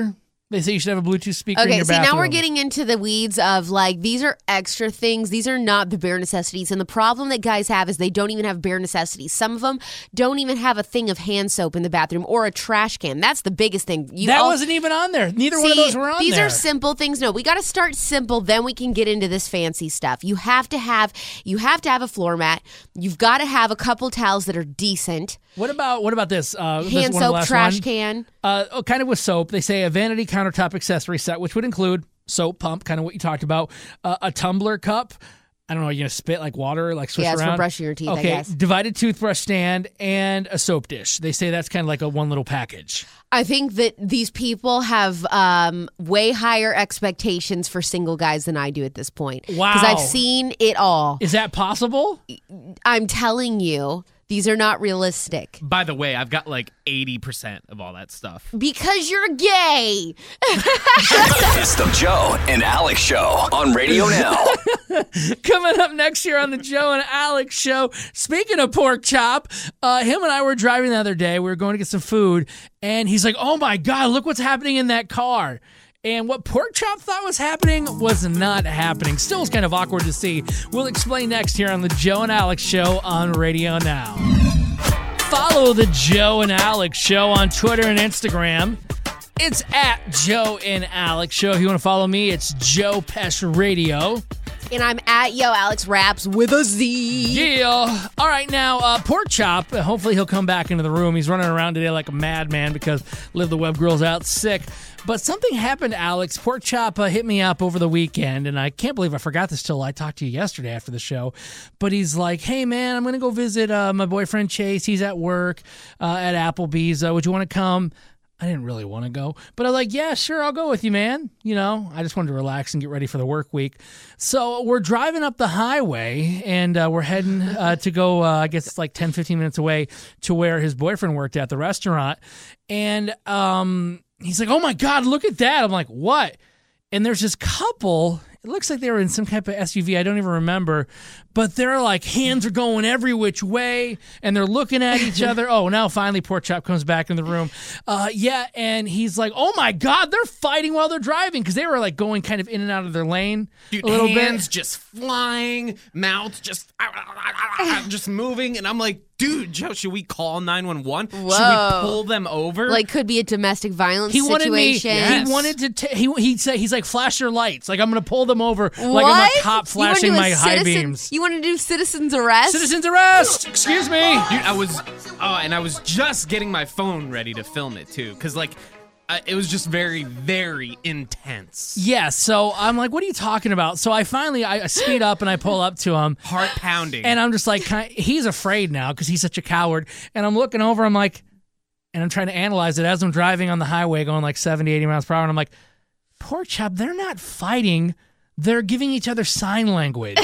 They say you should have a Bluetooth speaker in Okay, your see, bathroom. now we're getting into the weeds of like, these are extra things. These are not the bare necessities. And the problem that guys have is they don't even have bare necessities. Some of them don't even have a thing of hand soap in the bathroom or a trash can. That's the biggest thing. You that all, wasn't even on there. Neither see, one of those were on these there. These are simple things. No, we got to start simple. Then we can get into this fancy stuff. You have to have, you have to have a floor mat. You've got to have a couple towels that are decent. What about what about this? Uh, Hand this one, the soap, last trash one. can. Uh, oh, kind of with soap. They say a vanity countertop accessory set, which would include soap pump, kind of what you talked about, uh, a tumbler cup. I don't know, you're going to spit like water, like swish yeah, it's around? for brushing your teeth, okay, I guess. Divided toothbrush stand and a soap dish. They say that's kind of like a one little package. I think that these people have um, way higher expectations for single guys than I do at this point. Wow. Because I've seen it all. Is that possible? I'm telling you, these are not realistic. By the way, I've got like eighty percent of all that stuff. Because you're gay. It's the Joe and Alex Show on Radio Now. Coming up next year on the Joe and Alex Show. Speaking of pork chop, uh, him and I were driving the other day. We were going to get some food, and he's like, oh my God, look what's happening in that car. And what Pork Chop thought was happening was not happening. Still was kind of awkward to see. We'll explain next here on the Joe and Alex Show on Radio Now. Follow the Joe and Alex Show on Twitter and Instagram. It's at Joe and Alex Show. If you want to follow me, it's Joe Pesh Radio. And I'm at Yo Alex Raps with a Z. Yeah. All right, now, uh, Pork Chop, hopefully he'll come back into the room. He's running around today like a madman because Live the Web Girl's out sick. But something happened, Alex. Pork Chop uh, hit me up over the weekend, and I can't believe I forgot this till I talked to you yesterday after the show. But he's like, hey, man, I'm going to go visit uh, my boyfriend Chase. He's at work uh, at Applebee's. Uh, would you want to come? I didn't really want to go, but I was like, yeah, sure, I'll go with you, man. You know, I just wanted to relax and get ready for the work week. So we're driving up the highway, and uh, we're heading uh, to go, uh, I guess it's like ten, fifteen minutes away to where his boyfriend worked at the restaurant. And um, he's like, oh, my God, look at that. I'm like, what? And there's this couple. It looks like they were in some type of S U V. I don't even remember. But they're like, hands are going every which way, and they're looking at each other. Oh, now finally Pork Chop comes back in the room. Uh, yeah, and he's like, oh, my God, they're fighting while they're driving because they were like going kind of in and out of their lane Dude, a little hands bit. just flying, mouths just just moving, and I'm like, dude, Joe, should we call nine one one? Should we pull them over? Like, could be a domestic violence He wanted me. situation. Yes. He wanted to. T- he he said he's like, flash your lights. Like I'm going to pull them over. What? Like I'm a cop You wanna flashing do a my high citizen- beams. You want to do citizen's arrest? Citizen's arrest. Excuse me. Dude, I was, oh, and I was just getting my phone ready to film it too, because like, uh, it was just very, very intense. Yeah, so I'm like, what are you talking about? So I finally, I speed up and I pull up to him. Heart pounding. And I'm just like, kind of, he's afraid now because he's such a coward. And I'm looking over, I'm like, and I'm trying to analyze it as I'm driving on the highway going like seventy, eighty miles per hour. And I'm like, Pork Chop, they're not fighting. They're giving each other sign language.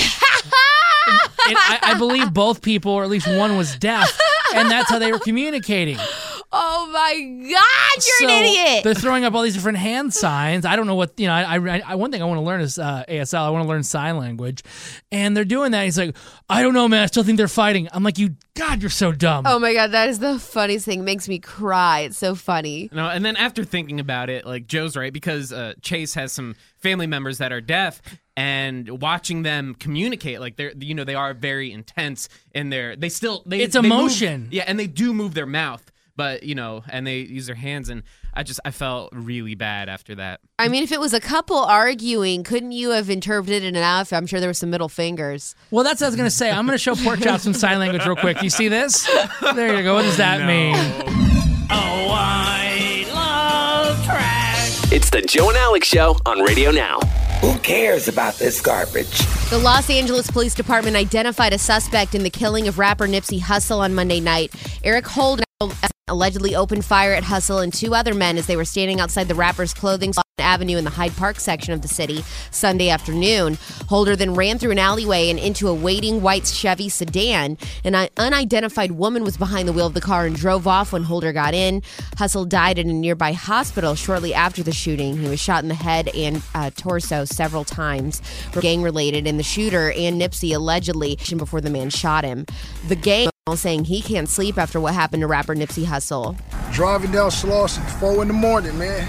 And I, I believe both people, or at least one, was deaf. And that's how they were communicating. Oh my God, you're So an idiot. They're throwing up all these different hand signs. I don't know what, you know, I, I, I one thing I want to learn is uh, A S L. I want to learn sign language. And they're doing that. He's like, I don't know, man. I still think they're fighting. I'm like, you, God, you're so dumb. Oh my God, that is the funniest thing. It makes me cry. It's so funny. No, and then after thinking about it, like Joe's right, because uh, Chase has some family members that are deaf, and watching them communicate, like they're, you know, they are very intense in their, they still, they, It's they emotion. Move, yeah, and they do move their mouth, but you know, and they use their hands, and I just, I felt really bad after that. I mean, if it was a couple arguing, couldn't you have interpreted it enough? I'm sure there were some middle fingers. Well, that's what I was going to say. I'm going to show Pork Chop some sign language real quick. Do you see this? There you go. What does that No. mean? Oh, I love trash. It's the Joe and Alex Show on Radio Now. Who cares about this garbage? The Los Angeles Police Department identified a suspect in the killing of rapper Nipsey Hussle on Monday night. Eric Holden allegedly opened fire at Hussle and two other men as they were standing outside the rapper's clothing store on Avenue in the Hyde Park section of the city Sunday afternoon. Holder then ran through an alleyway and into a waiting white Chevy sedan. An unidentified woman was behind the wheel of the car and drove off when Holder got in. Hussle died at a nearby hospital shortly after the shooting. He was shot in the head and uh, torso several times, gang-related, and the shooter and Nipsey allegedly before the man shot him. The gang saying he can't sleep after what happened to rapper Nipsey Hussle. Driving down Slauson at four in the morning, man.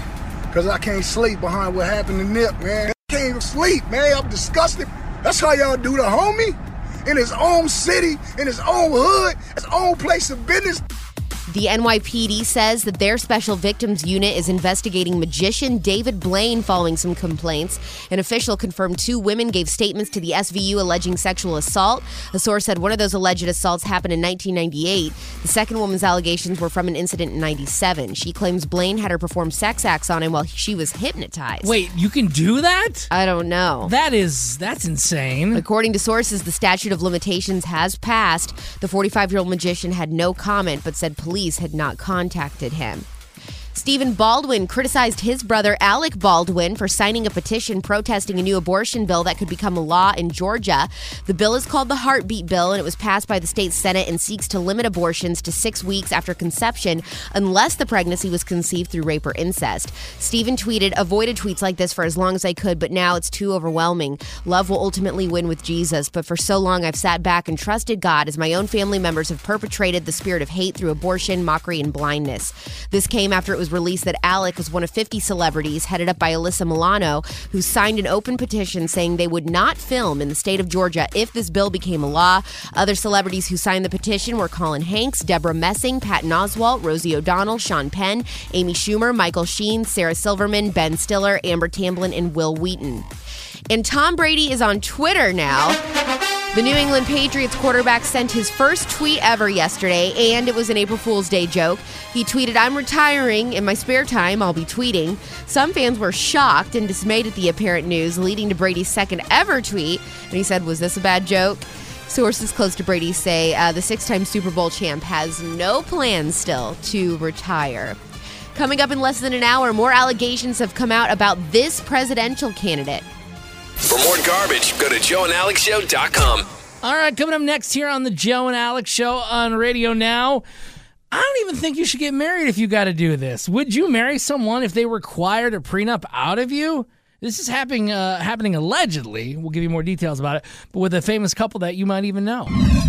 because I can't sleep behind what happened to Nip, man. I can't even sleep, man. I'm disgusted. That's how y'all do the homie? In his own city, in his own hood, his own place of business. The N Y P D says that their special victims unit is investigating magician David Blaine following some complaints. An official confirmed two women gave statements to the S V U alleging sexual assault. A source said one of those alleged assaults happened in nineteen ninety-eight. The second woman's allegations were from an incident in ninety-seven. She claims Blaine had her perform sex acts on him while she was hypnotized. Wait, you can do that? I don't know. That is, that's insane. According to sources, the statute of limitations has passed. The forty-five-year-old magician had no comment but said police had not contacted him. Stephen Baldwin criticized his brother Alec Baldwin for signing a petition protesting a new abortion bill that could become a law in Georgia. The bill is called the Heartbeat Bill, and it was passed by the state Senate and seeks to limit abortions to six weeks after conception unless the pregnancy was conceived through rape or incest. Stephen tweeted, "Avoided tweets like this for as long as I could, but now it's too overwhelming. Love will ultimately win with Jesus, but for so long I've sat back and trusted God as my own family members have perpetrated the spirit of hate through abortion, mockery, and blindness." This came after it was released that Alec was one of fifty celebrities headed up by Alyssa Milano who signed an open petition saying they would not film in the state of Georgia if this bill became a law. Other celebrities who signed the petition were Colin Hanks, Deborah Messing, Patton Oswalt, Rosie O'Donnell, Sean Penn, Amy Schumer, Michael Sheen, Sarah Silverman, Ben Stiller, Amber Tamblyn, and Will Wheaton. And Tom Brady is on Twitter now. The New England Patriots quarterback sent his first tweet ever yesterday, and it was an April Fool's Day joke. He tweeted, "I'm retiring. In my spare time, I'll be tweeting." Some fans were shocked and dismayed at the apparent news, leading to Brady's second ever tweet. And he said, "Was this a bad joke?" Sources close to Brady say uh, the six-time Super Bowl champ has no plans still to retire. Coming up in less than an hour, more allegations have come out about this presidential candidate. For more garbage, go to joe and alex show dot com. All right, coming up next here on the Joe and Alex Show on Radio Now. I don't even think you should get married if you got to do this. Would you marry someone if they required a prenup out of you? This is happening, uh, happening allegedly. We'll give you more details about it, but with a famous couple that you might even know.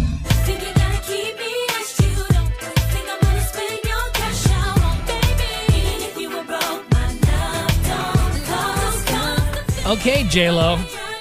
Okay, J-Lo,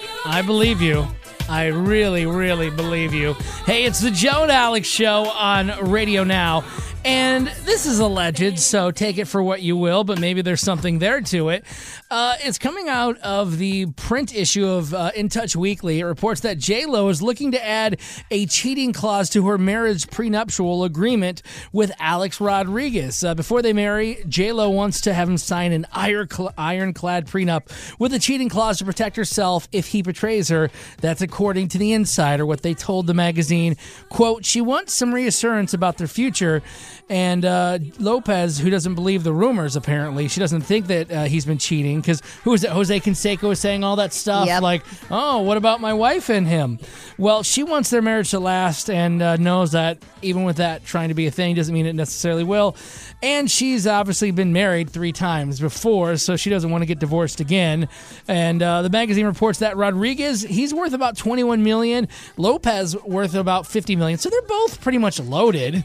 I believe you. I really, really believe you. Hey, it's the Joe and Alex Show on Radio Now. And this is alleged, so take it for what you will, but maybe there's something there to it. Uh, it's coming out of the print issue of uh, In Touch Weekly. It reports that J-Lo is looking to add a cheating clause to her marriage prenuptial agreement with Alex Rodriguez. Uh, before they marry, J-Lo wants to have him sign an iron- ironclad prenup with a cheating clause to protect herself if he betrays her. That's according to The Insider, what they told the magazine. Quote, she wants some reassurance about their future. And uh, Lopez, who doesn't believe the rumors, apparently, she doesn't think that uh, he's been cheating, because who was it? Jose Canseco was saying all that stuff, yep. Like, oh, what about my wife and him? Well, she wants their marriage to last and uh, knows that even with that trying to be a thing doesn't mean it necessarily will. And she's obviously been married three times before, so she doesn't want to get divorced again. And uh, the magazine reports that Rodriguez, he's worth about twenty-one million dollars. Lopez worth about fifty million dollars. So they're both pretty much loaded.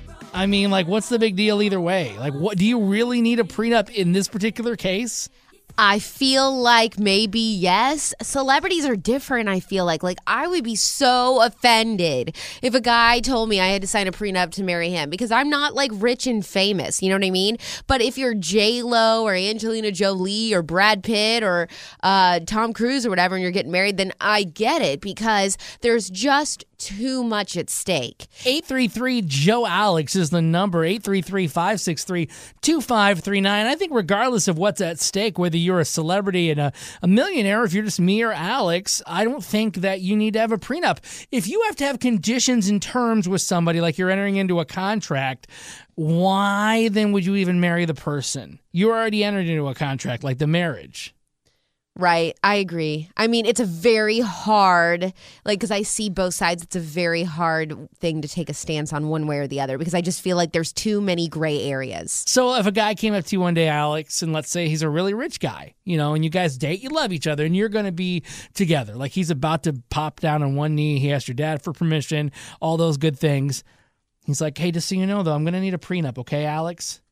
I mean, like, what's the big deal either way? Like, what do you really need a prenup in this particular case? I feel like maybe yes. Celebrities are different, I feel like. Like, I would be so offended if a guy told me I had to sign a prenup to marry him, because I'm not, like, rich and famous, you know what I mean? But if you're J-Lo or Angelina Jolie or Brad Pitt or uh, Tom Cruise or whatever and you're getting married, then I get it, because there's just too much at stake. eight three three Joe Alex is the number, eight three three, five six three, two five three nine. I think regardless of what's at stake, whether you're a celebrity and a, a millionaire, if you're just me or Alex, I don't think that you need to have a prenup. If you have to have conditions and terms with somebody, like you're entering into a contract, why then would you even marry the person? You already entered into a contract, like the marriage. Right. I agree. I mean, it's a very hard, like, because I see both sides, it's a very hard thing to take a stance on one way or the other, because I just feel like there's too many gray areas. So if a guy came up to you one day, Alex, and let's say he's a really rich guy, you know, and you guys date, you love each other, and you're going to be together. Like, he's about to pop down on one knee. He asked your dad for permission, all those good things. He's like, hey, just so you know, though, I'm going to need a prenup, okay, Alex?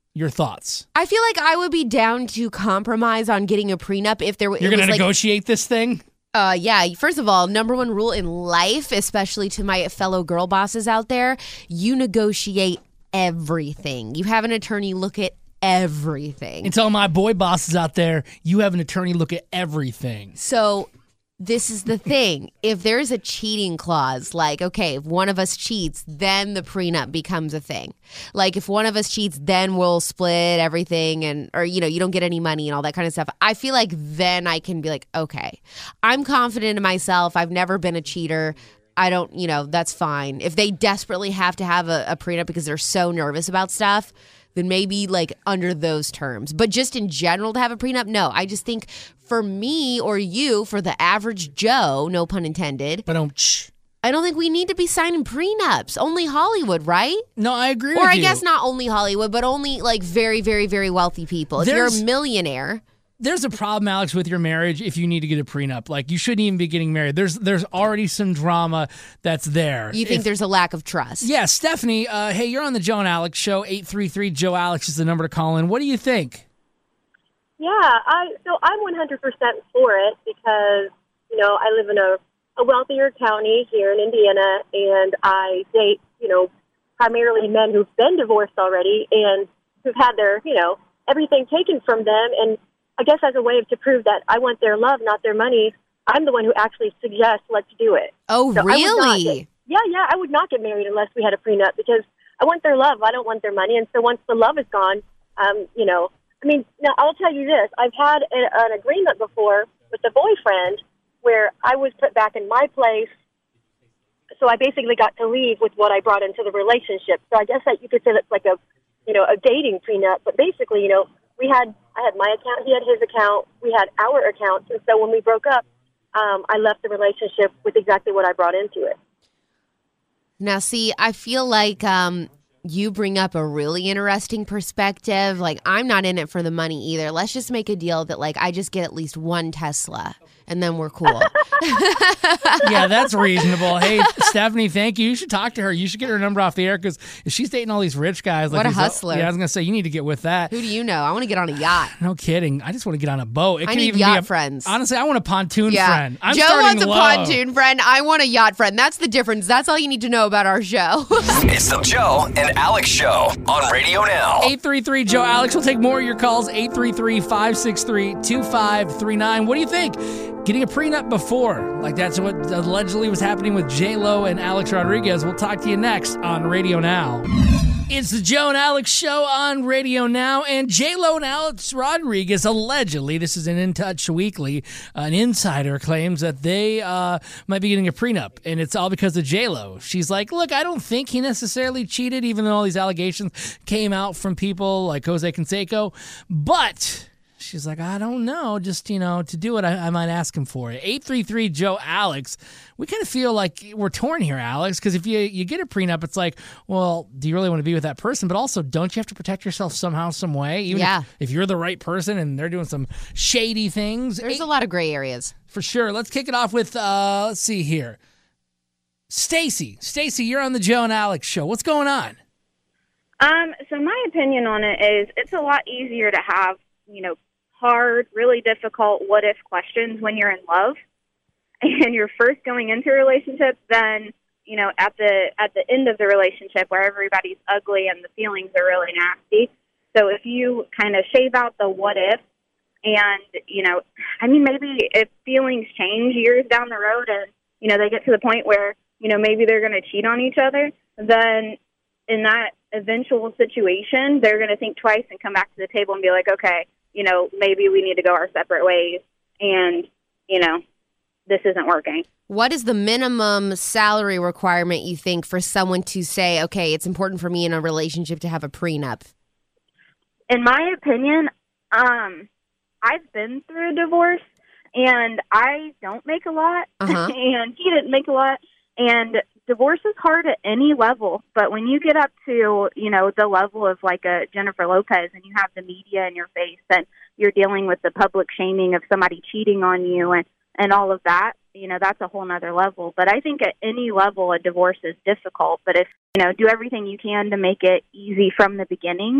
Your thoughts? I feel like I would be down to compromise on getting a prenup if there. You're going to negotiate like, this thing? Uh, yeah. First of all, number one rule in life, especially to my fellow girl bosses out there, you negotiate everything. You have an attorney look at everything. And tell my boy bosses out there, you have an attorney look at everything. So this is the thing. If there's a cheating clause, like, okay, if one of us cheats, then the prenup becomes a thing. Like, if one of us cheats, then we'll split everything and, or, you know, you don't get any money and all that kind of stuff. I feel like then I can be like, okay, I'm confident in myself. I've never been a cheater. I don't, you know, that's fine. If they desperately have to have a, a prenup because they're so nervous about stuff, then maybe like under those terms. But just in general to have a prenup, no. I just think for me or you, for the average Joe, no pun intended, but don't. I don't think we need to be signing prenups. Only Hollywood, right? No, I agree or with I you. Or I guess not only Hollywood, but only like very, very, very wealthy people. If There's- you're a millionaire... There's a problem, Alex, with your marriage if you need to get a prenup. Like, you shouldn't even be getting married. There's there's already some drama that's there. You think if, there's a lack of trust? Yeah, Stephanie, uh, hey, you're on the Joe and Alex show. eight three three Joe Alex is the number to call in. What do you think? Yeah, I so I'm one hundred percent for it because, you know, I live in a, a wealthier county here in Indiana, and I date, you know, primarily men who've been divorced already and who've had their, you know, everything taken from them. And I guess as a way of to prove that I want their love, not their money, I'm the one who actually suggests let's do it. Oh, so really? Get, yeah, yeah. I would not get married unless we had a prenup because I want their love. I don't want their money. And so once the love is gone, um, you know, I mean, now I'll tell you this. I've had a, an agreement before with a boyfriend where I was put back in my place. So I basically got to leave with what I brought into the relationship. So I guess that you could say that's like a, you know, a dating prenup. But basically, you know, we had, I had my account, he had his account, we had our accounts. And so when we broke up, um, I left the relationship with exactly what I brought into it. Now, see, I feel like um, you bring up a really interesting perspective. Like, I'm not in it for the money either. Let's just make a deal that, like, I just get at least one Tesla, and then we're cool. Yeah, that's reasonable. Hey, Stephanie, thank you. You should talk to her. You should get her number off the air because if she's dating all these rich guys. Like what a these, hustler. Yeah, I was going to say, you need to get with that. Who do you know? I want to get on a yacht. No kidding. I just want to get on a boat. It I can need even yacht be a, friends. Honestly, I want a pontoon yeah. friend. I'm Joe starting wants a low. pontoon friend. I want a yacht friend. That's the difference. That's all you need to know about our show. It's the Joe and Alex Show on Radio Now. eight three three Joe Alex. We'll take more of your calls. eight three three, five six three, two five three nine. What do you think? Getting a prenup before, like that's what allegedly was happening with J-Lo and Alex Rodriguez. We'll talk to you next on Radio Now. It's the Joe and Alex Show on Radio Now, and J-Lo and Alex Rodriguez allegedly, this is an In Touch Weekly, an insider claims that they uh, might be getting a prenup, and it's all because of J-Lo. She's like, look, I don't think he necessarily cheated, even though all these allegations came out from people like Jose Canseco, but she's like, I don't know. Just, you know, to do it, I, I might ask him for it. eight three three Joe Alex. We kind of feel like we're torn here, Alex, because if you, you get a prenup, it's like, well, do you really want to be with that person? But also, don't you have to protect yourself somehow, some way? Even yeah. if, if you're the right person and they're doing some shady things. There's Eight, a lot of gray areas. For sure. Let's kick it off with, uh, let's see here. Stacy. Stacy, you're on the Joe and Alex Show. What's going on? Um, so my opinion on it is it's a lot easier to have, you know, hard, really difficult what-if questions when you're in love and you're first going into a relationship than, you know, at the at the end of the relationship where everybody's ugly and the feelings are really nasty. So if you kind of shave out the what-if and, you know, I mean, maybe if feelings change years down the road and, you know, they get to the point where, you know, maybe they're going to cheat on each other, then in that eventual situation, they're going to think twice and come back to the table and be like, okay, you know, maybe we need to go our separate ways and, you know, this isn't working. What is the minimum salary requirement, you think, for someone to say, okay, it's important for me in a relationship to have a prenup? In my opinion, um, I've been through a divorce, and I don't make a lot, uh-huh. and he didn't make a lot, and divorce is hard at any level, but when you get up to, you know, the level of like a Jennifer Lopez and you have the media in your face and you're dealing with the public shaming of somebody cheating on you and, and all of that, you know, that's a whole nother level. But I think at any level a divorce is difficult. But if, you know, do everything you can to make it easy from the beginning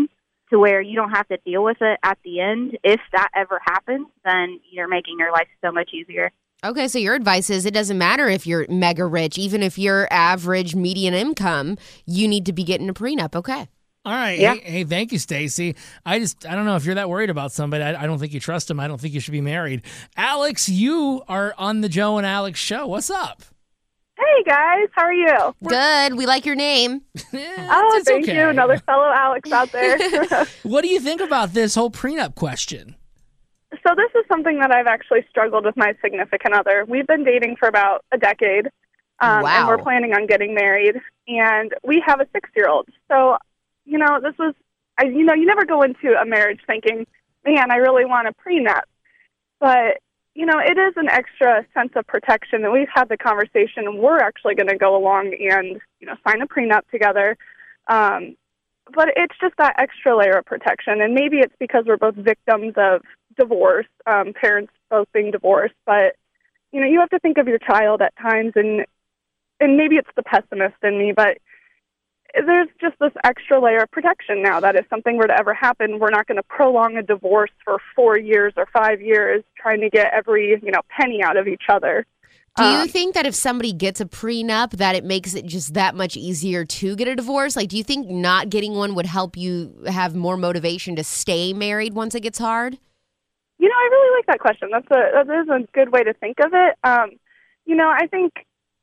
to where you don't have to deal with it at the end. If that ever happens, then you're making your life so much easier. Okay, so your advice is it doesn't matter if you're mega rich, even if you're average median income, you need to be getting a prenup. Okay. All right. Yeah. Hey, hey, thank you, Stacy. I just, I don't know if you're that worried about somebody. I, I don't think you trust them. I don't think you should be married. Alex, you are on the Joe and Alex show. What's up? Hey, guys. How are you? Good. We like your name. Oh, it's thank okay. you. Another fellow Alex out there. What do you think about this whole prenup question? So this is something that I've actually struggled with my significant other. We've been dating for about a decade, um, Wow. and we're planning on getting married. And we have a six-year-old. So, you know, this was, I, you know, you never go into a marriage thinking, man, I really want a prenup. But, you know, it is an extra sense of protection that we've had the conversation, and we're actually going to go along and, you know, sign a prenup together. Um, but it's just that extra layer of protection. And maybe it's because we're both victims of divorce, um, parents both being divorced. But, you know, you have to think of your child at times, and and maybe it's the pessimist in me, but there's just this extra layer of protection now that if something were to ever happen, we're not going to prolong a divorce for four years or five years trying to get every, you know, penny out of each other. Do you Um, think that if somebody gets a prenup, that it makes it just that much easier to get a divorce? Like, do you think not getting one would help you have more motivation to stay married once it gets hard? You know, I really like that question. That's a that is a good way to think of it. Um, you know, I think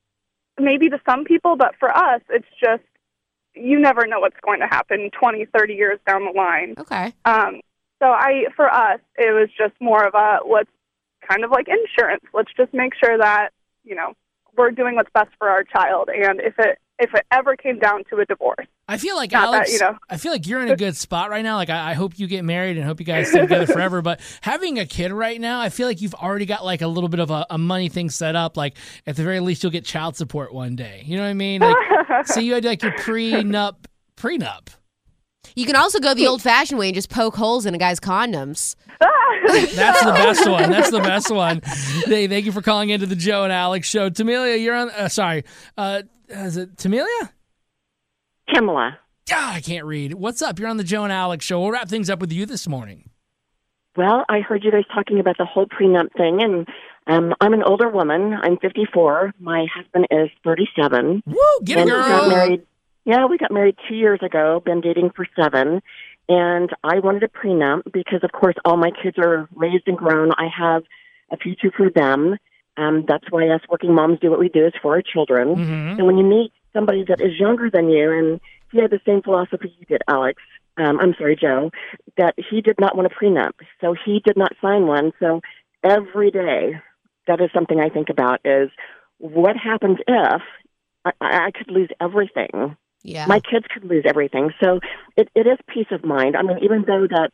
maybe to some people, but for us, it's just you never know what's going to happen twenty, thirty years down the line. Okay. Um, so I, for us, it was just more of a let's kind of like insurance. Let's just make sure that you know we're doing what's best for our child, and if it if it ever came down to a divorce. I feel like Not Alex, that, you know. I feel like you're in a good spot right now. Like I, I hope you get married and hope you guys stay together forever. But having a kid right now, I feel like you've already got like a little bit of a, a money thing set up. Like at the very least, you'll get child support one day. You know what I mean? Like, so you had like your prenup, prenup. You can also go the old-fashioned way and just poke holes in a guy's condoms. That's the best one. That's the best one. Hey, thank you for calling into the Joe and Alex show. Tamelia, you're on. Uh, sorry, uh, is it Tamelia? Kimla. Ah, I can't read. What's up? You're on the Joe and Alex show. We'll wrap things up with you this morning. Well, I heard you guys talking about the whole prenup thing, and um, I'm an older woman. I'm fifty-four. My husband is thirty-seven. Woo, get and it, girl. We got married. Yeah, we got married two years ago. Been dating for seven, and I wanted a prenup because, of course, all my kids are raised and grown. I have a future for them. Um, that's why us working moms do what we do, is for our children. Mm-hmm. And when you meet somebody that is younger than you, and he had the same philosophy you did, Alex, um, I'm sorry, Joe, that he did not want a prenup. So he did not sign one. So every day, that is something I think about is what happens if I, I could lose everything? Yeah. My kids could lose everything. So it, it is peace of mind. I mean, even though that,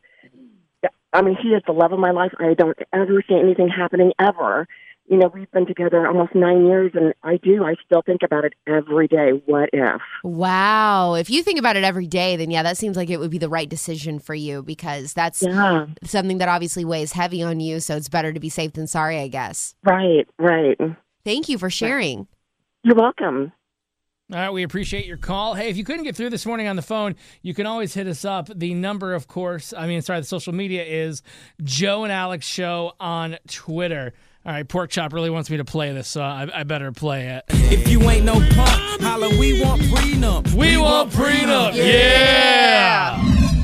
I mean, he is the love of my life. I don't ever see anything happening ever. You know, we've been together almost nine years, and I do. I still think about it every day. What if? Wow. If you think about it every day, then yeah, that seems like it would be the right decision for you because that's Yeah. something that obviously weighs heavy on you. So it's better to be safe than sorry, I guess. Right, right. Thank you for sharing. You're welcome. All right, we appreciate your call. Hey, if you couldn't get through this morning on the phone, you can always hit us up. The number, of course, I mean, sorry, the social media is Joe and Alex Show on Twitter. All right, Pork Chop really wants me to play this, so I, I better play it. If you ain't no punk, holla, we want prenup. We, we want prenup, prenup. Yeah!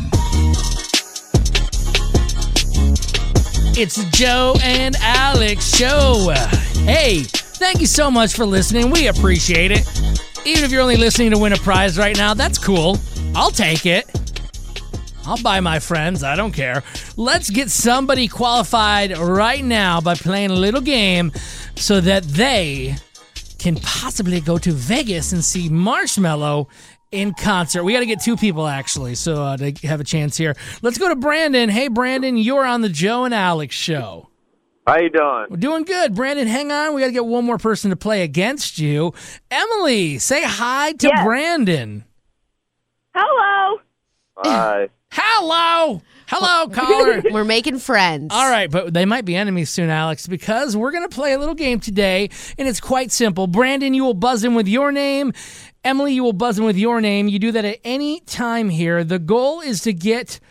It's the Joe and Alex Show. Hey, thank you so much for listening. We appreciate it. Even if you're only listening to win a prize right now, that's cool. I'll take it. I'll buy my friends. I don't care. Let's get somebody qualified right now by playing a little game so that they can possibly go to Vegas and see Marshmello in concert. We got to get two people, actually, so uh, to have a chance here. Let's go to Brandon. Hey, Brandon, you're on the Joe and Alex Show. How you doing? We're doing good. Brandon, hang on. We got to get one more person to play against you. Emily, say hi to Yes. Brandon. Hello. Hi. Hello. Hello, caller. We're making friends. All right, but they might be enemies soon, Alex, because we're going to play a little game today, and it's quite simple. Brandon, you will buzz in with your name. Emily, you will buzz in with your name. You do that at any time here. The goal is to get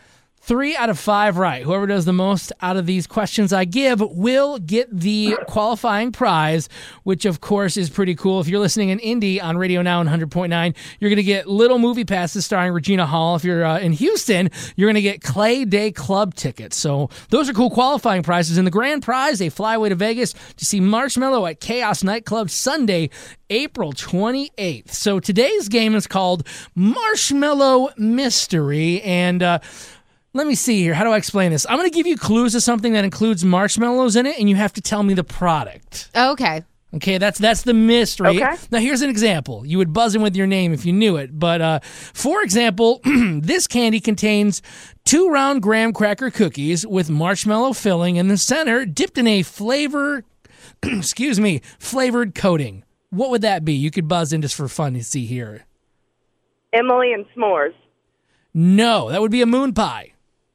three out of five right. Whoever does the most out of these questions I give will get the qualifying prize, which, of course, is pretty cool. If you're listening in Indy on Radio Now one hundred point nine, you're going to get Little Movie Passes starring Regina Hall. If you're uh, in Houston, you're going to get Clay Day Club tickets. So those are cool qualifying prizes. And the grand prize, a flyaway to Vegas to see Marshmello at Chaos Nightclub Sunday, April twenty-eighth. So today's game is called Marshmello Mystery. And uh, let me see here. How do I explain this? I'm going to give you clues to something that includes marshmallows in it, and you have to tell me the product. Okay. Okay, that's that's the mystery. Okay. Now, here's an example. You would buzz in with your name if you knew it. But, uh, for example, this candy contains two round graham cracker cookies with marshmallow filling in the center, dipped in a flavor, excuse me, flavored coating. What would that be? You could buzz in just for fun to see here. Emily and s'mores. No, that would be a moon pie.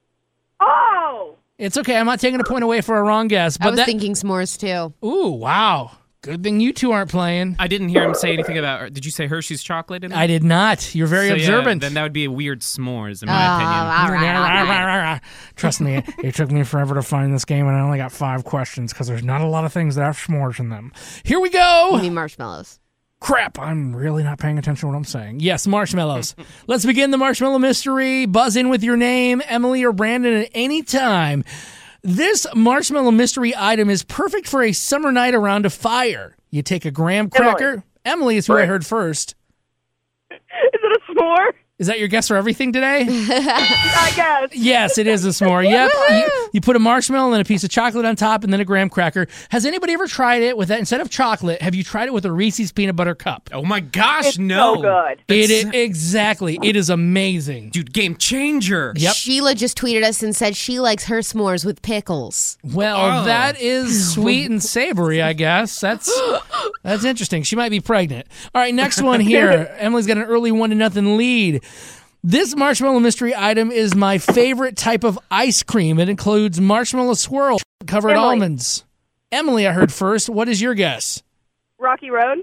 Oh! It's okay. I'm not taking a point away for a wrong guess. But I was that, thinking s'mores, too. Ooh, wow. Good thing you two aren't playing. I didn't hear him say anything about. Did you say Hershey's chocolate in it? I did not. You're very So, yeah, observant. then that would be a weird s'mores, in Oh, my opinion. all right, all right. Trust me, it took me forever to find this game, and I only got five questions because there's not a lot of things that have s'mores in them. Here we go. You mean marshmallows. Crap, I'm really not paying attention to what I'm saying. Yes, marshmallows. Let's begin the marshmallow mystery. Buzz in with your name, Emily or Brandon, at any time. This marshmallow mystery item is perfect for a summer night around a fire. You take a graham cracker. Emily, Emily is who I heard first. Is it a s'more? Is that your guess for everything today? I guess. Yes, it is a s'more. Yep. You, you put a marshmallow and then a piece of chocolate on top and then a graham cracker. Has anybody ever tried it with that? Instead of chocolate, have you tried it with a Reese's peanut butter cup? Oh my gosh, It's no. so good. It is, exactly. It is amazing. Dude, game changer. Yep. Sheila just tweeted us and said she likes her s'mores with pickles. Well, Oh. that is sweet and savory, I guess. That's that's interesting. She might be pregnant. All right, next one here. Emily's got an early one to nothing lead. This marshmallow mystery item is my favorite type of ice cream. It includes marshmallow swirl covered Emily. almonds. Emily, I heard first. What is your guess? Rocky Road?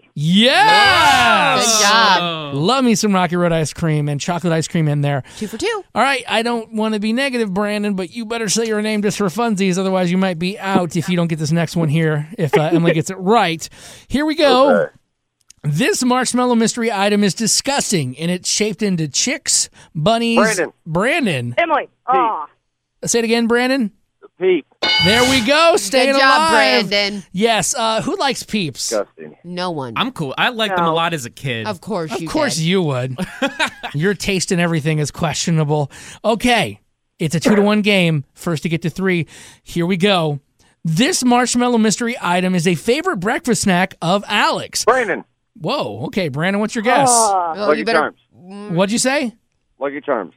Yes! Good job. Love me some Rocky Road ice cream and chocolate ice cream in there. Two for two. All right, I don't want to be negative, Brandon, but you better say your name just for funsies. Otherwise, you might be out if you don't get this next one here, if uh, Emily gets it right. Here we go. Okay. This marshmallow mystery item is disgusting, and it's shaped into chicks, bunnies. Brandon. Brandon. Emily. Oh. Say it again, Brandon. Peep. There we go. Staying Good job, alive. Brandon. Yes. Uh, who likes Peeps? Disgusting. No one. I'm cool. I liked them a No. lot as a kid. Of course you Of course did. you would. Your taste in everything is questionable. Okay, it's a two to one game. First to get to three. Here we go. This marshmallow mystery item is a favorite breakfast snack of Alex. Brandon. Whoa. Okay, Brandon, what's your guess? Oh. Oh, Lucky you better. Charms. What'd you say? Lucky Charms.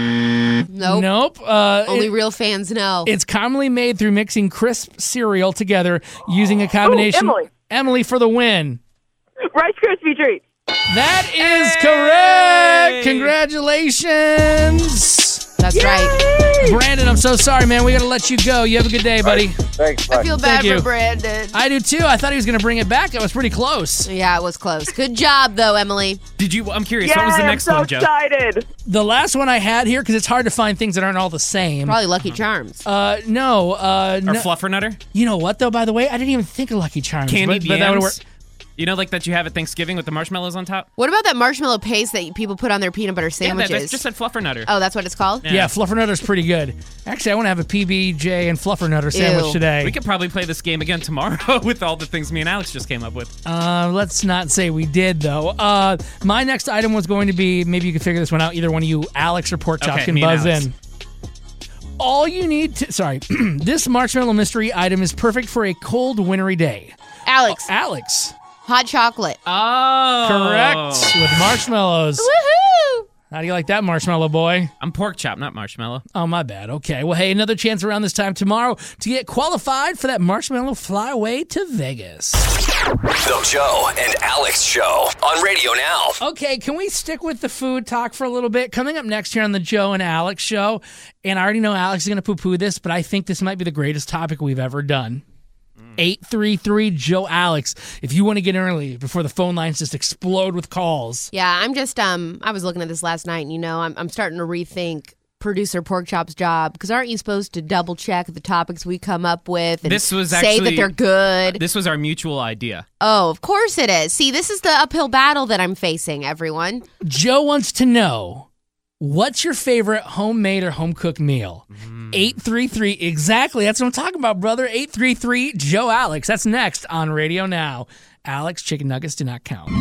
Nope. Nope. Uh, Only it- real fans know. it's commonly made through mixing crisp cereal together using a combination. Emily. Emily for the win. Rice Krispie treats. That is correct. Congratulations. That's right. Brandon, I'm so sorry, man. We got to let you go. You have a good day, buddy. Thanks. I feel bad Thank you. for Brandon. I do too. I thought he was going to bring it back. That was pretty close. Yeah, it was close. Good job, though, Emily. Did you? I'm curious. Yeah, what was the I'm next so one, Joe? excited. The last one I had here, because it's hard to find things that aren't all the same. Probably Lucky Charms. Uh, no. Uh, Or no. Fluffernutter? You know what, though, by the way? I didn't even think of Lucky Charms. Candied but, but that would work. yams? You know, like that you have at Thanksgiving with the marshmallows on top? What about that marshmallow paste that people put on their peanut butter Yeah, sandwiches? that, that's just that Fluffernutter. Oh, that's what it's called? Yeah, Fluffernutter's pretty good. Actually, I want to have a P B J and Fluffernutter sandwich Ew. today. We could probably play this game again tomorrow with all the things me and Alex just came up with. Uh, let's not say we did, though. Uh, my next item was going to be, maybe you can figure this one out. Either one of you, Alex or Pork Chop, Okay, can me and buzz Alex. in. All you need to, sorry, this marshmallow mystery item is perfect for a cold, wintry day. Alex. Alex. Hot chocolate. Oh. Correct. With marshmallows. Woohoo! How do you like that, marshmallow boy? I'm Pork Chop, not Marshmallow. Oh, my bad. Okay. Well, hey, another chance around this time tomorrow to get qualified for that marshmallow flyaway to Vegas. The Joe and Alex Show on Radio Now. Okay, can we stick with the food talk for a little bit? Coming up next here on the Joe and Alex Show, and I already know Alex is going to poo-poo this, but I think this might be the greatest topic we've ever done. eight three three Joe Alex. If you want to get in early before the phone lines just explode with calls. Yeah, I'm just, um, I was looking at this last night, and, you know, I'm, I'm starting to rethink producer Pork Chop's job? Because aren't you supposed to double check the topics we come up with and This was say actually, that they're good? This was our mutual idea. Oh, of course it is. See, this is the uphill battle that I'm facing, everyone. Joe wants to know, what's your favorite homemade or home-cooked meal? eight three three, exactly. That's what I'm talking about, brother. eight three three, Joe Alex. That's next on Radio Now. Alex, chicken nuggets do not count.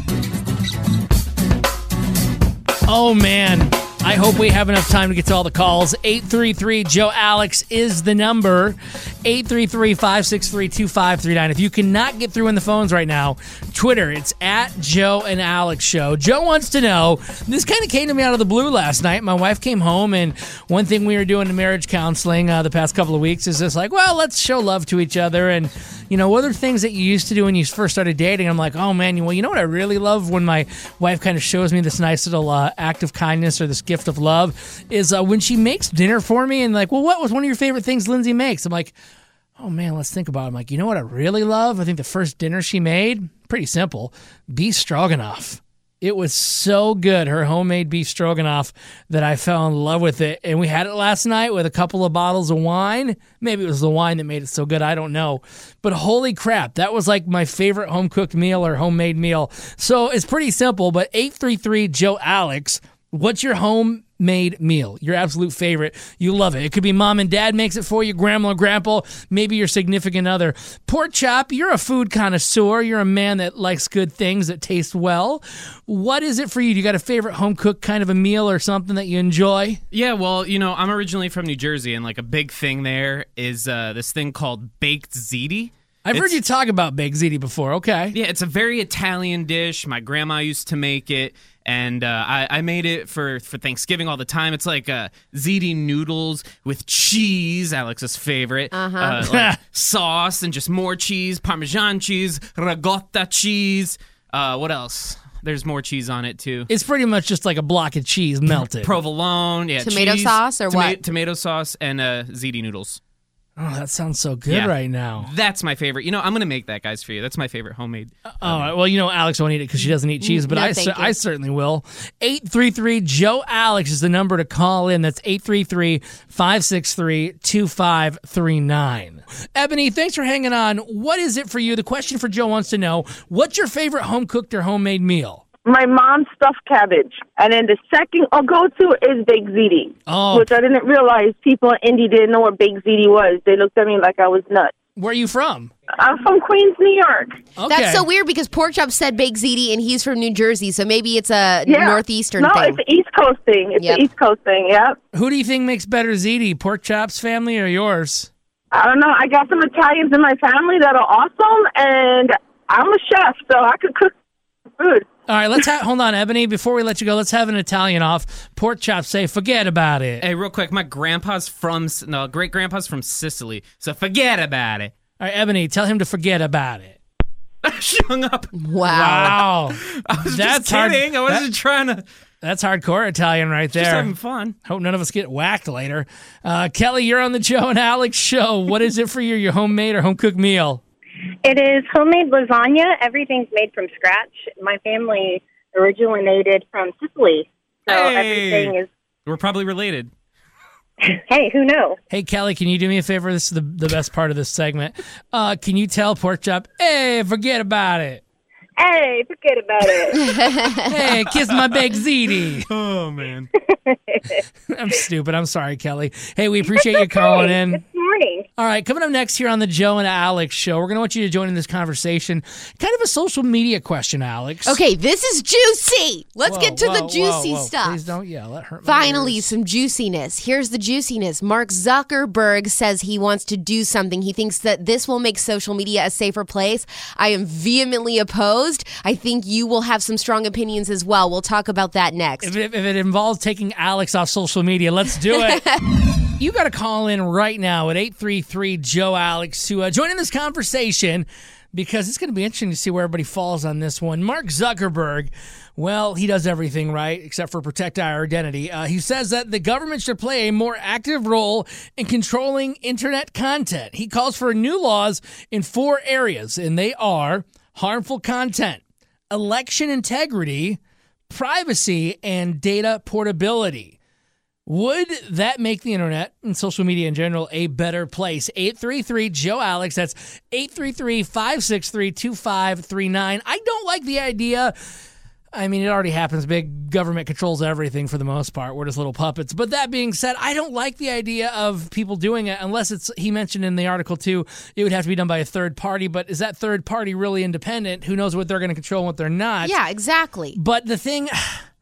Oh, man. I hope we have enough time to get to all the calls. eight three three, Joe Alex is the number. eight three three, five six three, two five three nine. If you cannot get through in the phones right now, Twitter, it's at Joe and Alex Show. Joe wants to know, this kind of came to me out of the blue last night. My wife came home, and one thing we were doing in marriage counseling uh, the past couple of weeks is just like, well, let's show love to each other. And, you know, what are things that you used to do when you first started dating? I'm like, oh, man, well, you know what I really love when my wife kind of shows me this nice little uh, act of kindness or this gift of love is uh, when she makes dinner for me and like, well, what was one of your favorite things Lindsay makes? I'm like, oh man, let's think about it. I'm like, you know what I really love? I think the first dinner she made, pretty simple, beef stroganoff. It was so good, her homemade beef stroganoff, that I fell in love with it. And we had it last night with a couple of bottles of wine. Maybe it was the wine that made it so good. I don't know. But holy crap, that was like my favorite home-cooked meal or homemade meal. So it's pretty simple, but eight three three, Joe Alex, what's your homemade meal? Your absolute favorite. You love it. It could be mom and dad makes it for you, grandma or grandpa, maybe your significant other. Pork Chop, you're a food connoisseur. You're a man that likes good things that taste well. What is it for you? Do you got a favorite home cooked kind of a meal or something that you enjoy? Yeah, well, you know, I'm originally from New Jersey, and like a big thing there is uh, this thing called baked ziti. I've It's- heard you talk about baked ziti before. Okay. Yeah, it's a very Italian dish. My grandma used to make it, and uh, I, I made it for, for Thanksgiving all the time. It's like uh, ziti noodles with cheese, Alex's favorite, Uh-huh. uh, like sauce and just more cheese, Parmesan cheese, ricotta cheese. Uh, what else? There's more cheese on it, too. It's pretty much just like a block of cheese melted. Provolone, yeah, Tomato cheese, sauce or toma- what? Tomato sauce and uh, ziti noodles. Oh, that sounds so good Yeah. right now. That's my favorite. You know, I'm going to make that, guys, for you. That's my favorite homemade. All right. Well, you know, Alex won't eat it because she doesn't eat cheese, but No, I, thank cer- you. I certainly will. eight three three, Joe Alex is the number to call in. That's eight three three, five six three, two five three nine. Ebony, thanks for hanging on. What is it for you? The question for Joe wants to know, what's your favorite home-cooked or homemade meal? My mom's stuffed cabbage. And then the second I'll go to is baked ziti, Oh. which I didn't realize people in Indy didn't know what baked ziti was. They looked at me like I was nuts. Where are you from? I'm from Queens, New York. That's so weird because Pork Chop said baked ziti and he's from New Jersey, so maybe it's a Yeah. northeastern no, thing. it's the East Coast thing. It's Yep. the East Coast thing, yep. Who do you think makes better ziti, Pork Chop's family or yours? I don't know. I got some Italians in my family that are awesome, and I'm a chef, so I could cook food. All right, let's have, hold on, Ebony. Before we let you go, let's have an Italian off. Pork Chop, say, forget about it. Hey, real quick, my grandpa's from, no, great grandpa's from Sicily, so forget about it. All right, Ebony, tell him to forget about it. She hung up. Wow. I was That's just kidding. hard- I wasn't that- trying to. That's hardcore Italian right there. Just having fun. Hope none of us get whacked later. Uh, Kelly, you're on the Joe and Alex show. What is it for you, your homemade or home-cooked meal? It is homemade lasagna. Everything's made from scratch. My family originated from Sicily, so Hey. everything is. We're probably related. Hey, who knows? Hey, Kelly, can you do me a favor? This is the, the best part of this segment. Uh, can you tell Pork Chop, hey, forget about it. Hey, forget about it. Hey, kiss my baked ziti. Oh, man. I'm stupid. I'm sorry, Kelly. Hey, we appreciate you calling in. Good morning. All right, coming up next here on the Joe and Alex show, we're going to want you to join in this conversation. Kind of a social media question, Alex. Okay, this is juicy. Let's Whoa, get to the whoa, juicy whoa, whoa. stuff. Please don't yell. That hurt my Finally, ears. some juiciness. Here's the juiciness. Mark Zuckerberg says he wants to do something. He thinks that this will make social media a safer place. I am vehemently opposed. I think you will have some strong opinions as well. We'll talk about that next. If it, if it involves taking Alex off social media, let's do it. You got to call in right now at eight three three, Joe Alex to uh, join in this conversation because it's going to be interesting to see where everybody falls on this one. Mark Zuckerberg, well, he does everything right except for protect our identity. Uh, he says that the government should play a more active role in controlling internet content. He calls for new laws in four areas, and they are harmful content, election integrity, privacy, and data portability. Would that make the internet and social media in general a better place? eight three three, Joe Alex. That's eight three three, five six three, two five three nine. I don't like the idea. I mean, it already happens. Big government controls everything for the most part. We're just little puppets. But that being said, I don't like the idea of people doing it unless it's, he mentioned in the article too, it would have to be done by a third party. But is that third party really independent? Who knows what they're going to control and what they're not? Yeah, exactly. But the thing...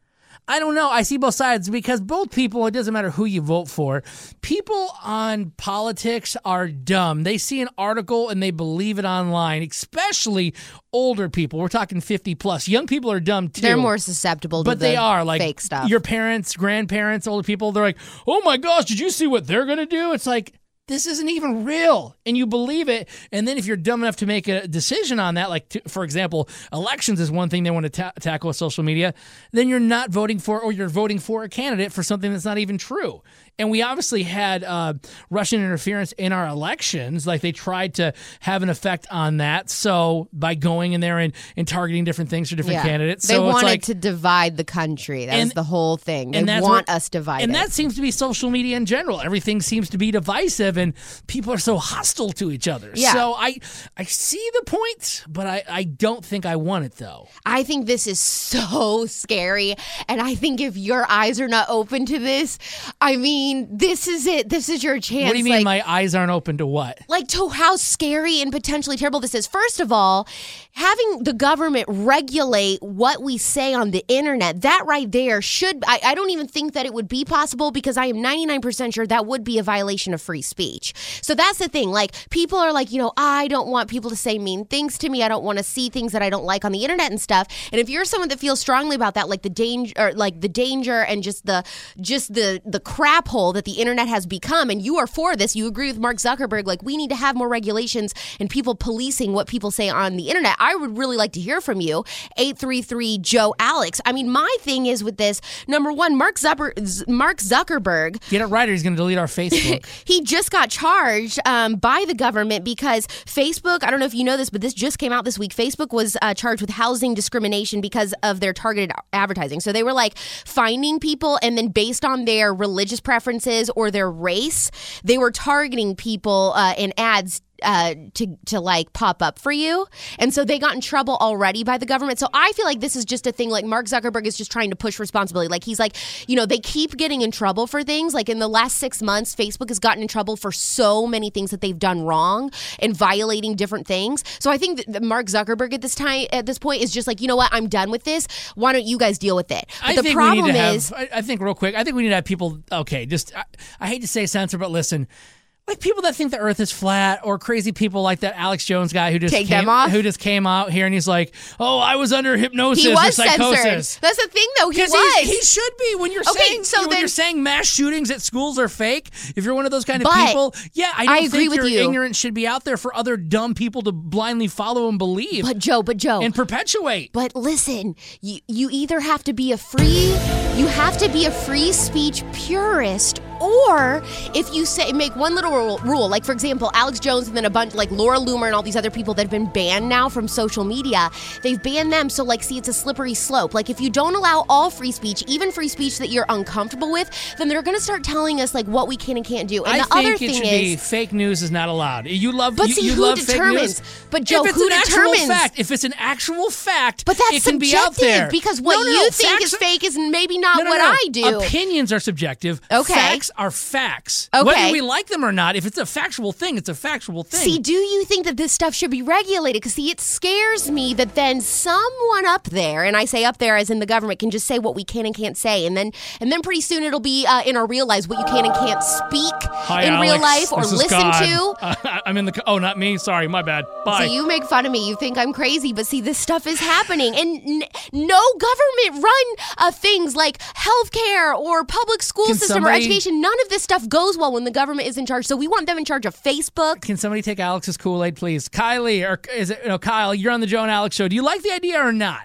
I don't know. I see both sides because both people, it doesn't matter who you vote for, people on politics are dumb. They see an article and they believe it online, especially older people. We're talking fifty plus. Young people are dumb too. They're more susceptible to but the they are like fake stuff. Your parents, grandparents, older people, they're like, oh my gosh, did you see what they're going to do? It's like, this isn't even real, and you believe it. And then if you're dumb enough to make a decision on that, like, to, for example, elections is one thing they want to ta- tackle with social media, then you're not voting for, or you're voting for a candidate for something that's not even true. And we obviously had uh, Russian interference in our elections. Like, they tried to have an effect on that. So by going in there and, and targeting different things for different Yeah. candidates. They so wanted it's like, to divide the country. That And- was the whole thing. They and that's want what- us divided. And that seems to be social media in general. Everything seems to be divisive, and people are so hostile to each other. Yeah. So I I see the point, but I, I don't think I want it, though. I think this is so scary. And I think if your eyes are not open to this, I mean, this is it. This is your chance. What do you mean like, my eyes aren't open to what? like to how scary and potentially terrible this is. First of all, having the government regulate what we say on the internet, that right there should, I, I don't even think that it would be possible because I am ninety-nine percent sure that would be a violation of free speech. So that's the thing. Like, people are like, you know, I don't want people to say mean things to me. I don't want to see things that I don't like on the internet and stuff. And if you're someone that feels strongly about that, like the danger, or like the danger and just the, just the, the crap hole that the internet has become, and you are for this, you agree with Mark Zuckerberg, like, we need to have more regulations and people policing what people say on the internet. I would really like to hear from you. eight three three, Joe Alex. I mean, my thing is with this, number one, Mark, Zucker, Mark Zuckerberg. Get it right or he's going to delete our Facebook. He just got charged um, by the government because Facebook, I don't know if you know this, but this just came out this week. Facebook was uh, charged with housing discrimination because of their targeted advertising. So they were like finding people, and then based on their religious preferences or their race, they were targeting people uh, in ads uh to to like pop up for you. And so they got in trouble already by the government. So I feel like this is just a thing, like Mark Zuckerberg is just trying to push responsibility. Like, he's like, you know, they keep getting in trouble for things. Like, in the last six months, Facebook has gotten in trouble for so many things that they've done wrong and violating different things. So I think that Mark Zuckerberg at this time, at this point, is just like, you know what, I'm done with this. Why don't you guys deal with it? But I the think problem we need to is have, I, I think real quick, I think we need to have people, okay, just, I, I hate to say censor, but listen, like people that think the earth is flat, or crazy people like that Alex Jones guy who just Take came, them off? who just came out here and he's like, oh, I was under hypnosis he or was psychosis. censored. That's the thing, though. He 'Cause was. he's- He should be. When you're Okay, saying so when then- you're saying mass shootings at schools are fake, if you're one of those kind of But people, yeah, I don't I agree think with your you. ignorance should be out there for other dumb people to blindly follow and believe. But Joe, but Joe. And perpetuate. But listen, you you either have to be a free, you have to be a free speech purist, or if you say make one little rule, rule, like for example, Alex Jones and then a bunch like Laura Loomer and all these other people that have been banned now from social media, they've banned them. So like, see, it's a slippery slope. Like, if you don't allow all free speech, even free speech that you're uncomfortable with, then they're going to start telling us like what we can and can't do. And I the think other it thing should is, be fake news is not allowed. You love, But you, see, you who love fake determines? news. But Joe, if it's who an determines? Actual fact, if it's an actual fact, but that's it can subjective be out there. because what No, no, you no, think facts is are- fake is maybe not No, no, what no. I do. Opinions are subjective. Okay. Facts are facts. Okay. Whether we like them or not, if it's a factual thing, it's a factual thing. See, do you think that this stuff should be regulated? Because, see, it scares me that then someone up there, and I say up there as in the government, can just say what we can and can't say. And then and then pretty soon it'll be uh, in our real lives what you can and can't speak Hi, in Alex. real life or This is listen God. to. Uh, I'm in the. Oh, not me. Sorry, my bad. Bye. So you make fun of me. You think I'm crazy, but see, this stuff is happening. And n- no government run uh, things like healthcare or public school Can system somebody- or education. None of this stuff goes well when the government is in charge. So we want them in charge of Facebook. Can somebody take Alex's Kool-Aid, please? Kylie, or is it no, Kyle? You're on the Joe and Alex show. Do you like the idea or not?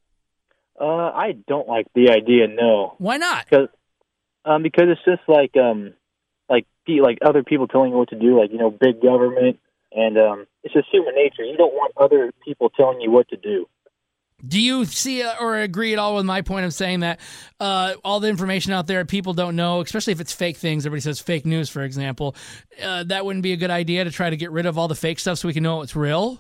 Uh, I don't like the idea. No. Why not? Because, um, because it's just like um, like pe- like other people telling you what to do, like you know, big government, and um, it's just human nature. You don't want other people telling you what to do. Do you see or agree at all with my point of saying that uh, all the information out there people don't know, especially if it's fake things, everybody says fake news, for example, uh, that wouldn't be a good idea to try to get rid of all the fake stuff so we can know it's real?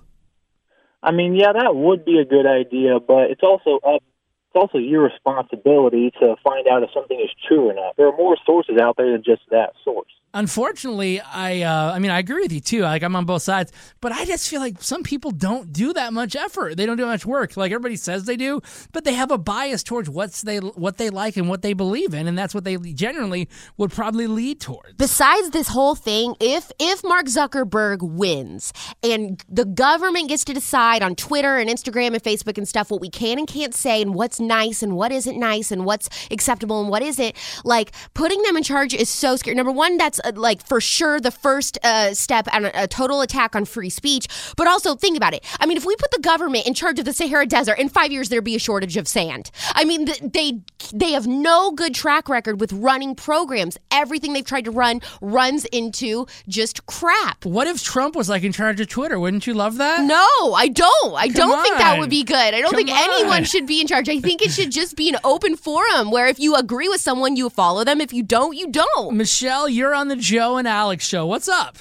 I mean, yeah, that would be a good idea, but it's also up, it's also your responsibility to find out if something is true or not. There are more sources out there than just that source. Unfortunately, I uh, I mean, I agree with you, too. Like, I'm on both sides. But I just feel like some people don't do that much effort. They don't do much work. Like, everybody says they do, but they have a bias towards what's they what they like and what they believe in, and that's what they generally would probably lead towards. Besides this whole thing, if if Mark Zuckerberg wins and the government gets to decide on Twitter and Instagram and Facebook and stuff what we can and can't say and what's nice and what isn't nice and what's acceptable and what isn't, like, putting them in charge is so scary. Number one, that's like for sure the first uh, step on a, a total attack on free speech. But also think about it. I mean, if we put the government in charge of the Sahara Desert, in five years there'd be a shortage of sand. I mean, they they have no good track record with running programs. Everything they've tried to run runs into just crap. What if Trump was like in charge of Twitter? Wouldn't you love that? No, I don't. I Come don't think on. that would be good. I don't Come think anyone should be in charge. I think it should just be an open forum where if you agree with someone, you follow them. If you don't, you don't. Michelle, you're on the Joe and Alex show. What's up?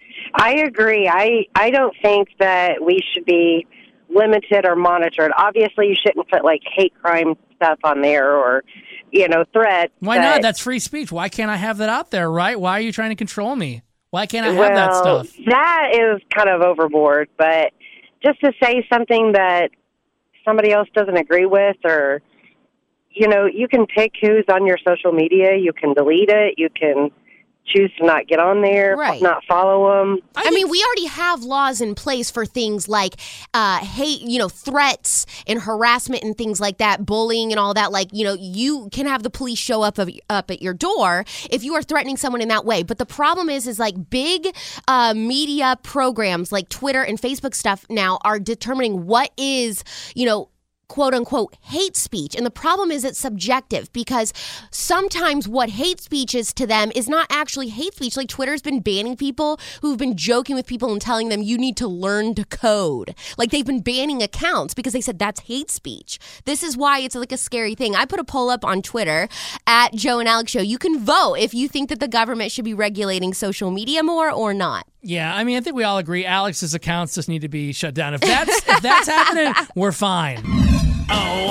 I agree. I, I don't think that we should be limited or monitored. Obviously, you shouldn't put, like, hate crime stuff on there or, you know, threats. Why but, not? That's free speech. Why can't I have that out there, right? Why are you trying to control me? Why can't I have well, that stuff? That is kind of overboard, but just to say something that somebody else doesn't agree with or, you know, you can pick who's on your social media. You can delete it. You can choose to not get on there, Right. not follow them. I mean, we already have laws in place for things like uh, hate, you know, threats and harassment and things like that, bullying and all that. Like, you know, you can have the police show up of, up at your door if you are threatening someone in that way. But the problem is, is like big uh, media programs like Twitter and Facebook stuff now are determining what is, you know, quote unquote hate speech. And the problem is it's subjective because sometimes what hate speech is to them is not actually hate speech. Like Twitter's been banning people who've been joking with people and telling them you need to learn to code. Like they've been banning accounts because they said that's hate speech. This is why it's like a scary thing. I put a poll up on Twitter at Joe and Alex Show. You can vote if you think that the government should be regulating social media more or not. Yeah, I mean, I think we all agree Alex's accounts just need to be shut down. If that's if that's happening, we're fine. Oh,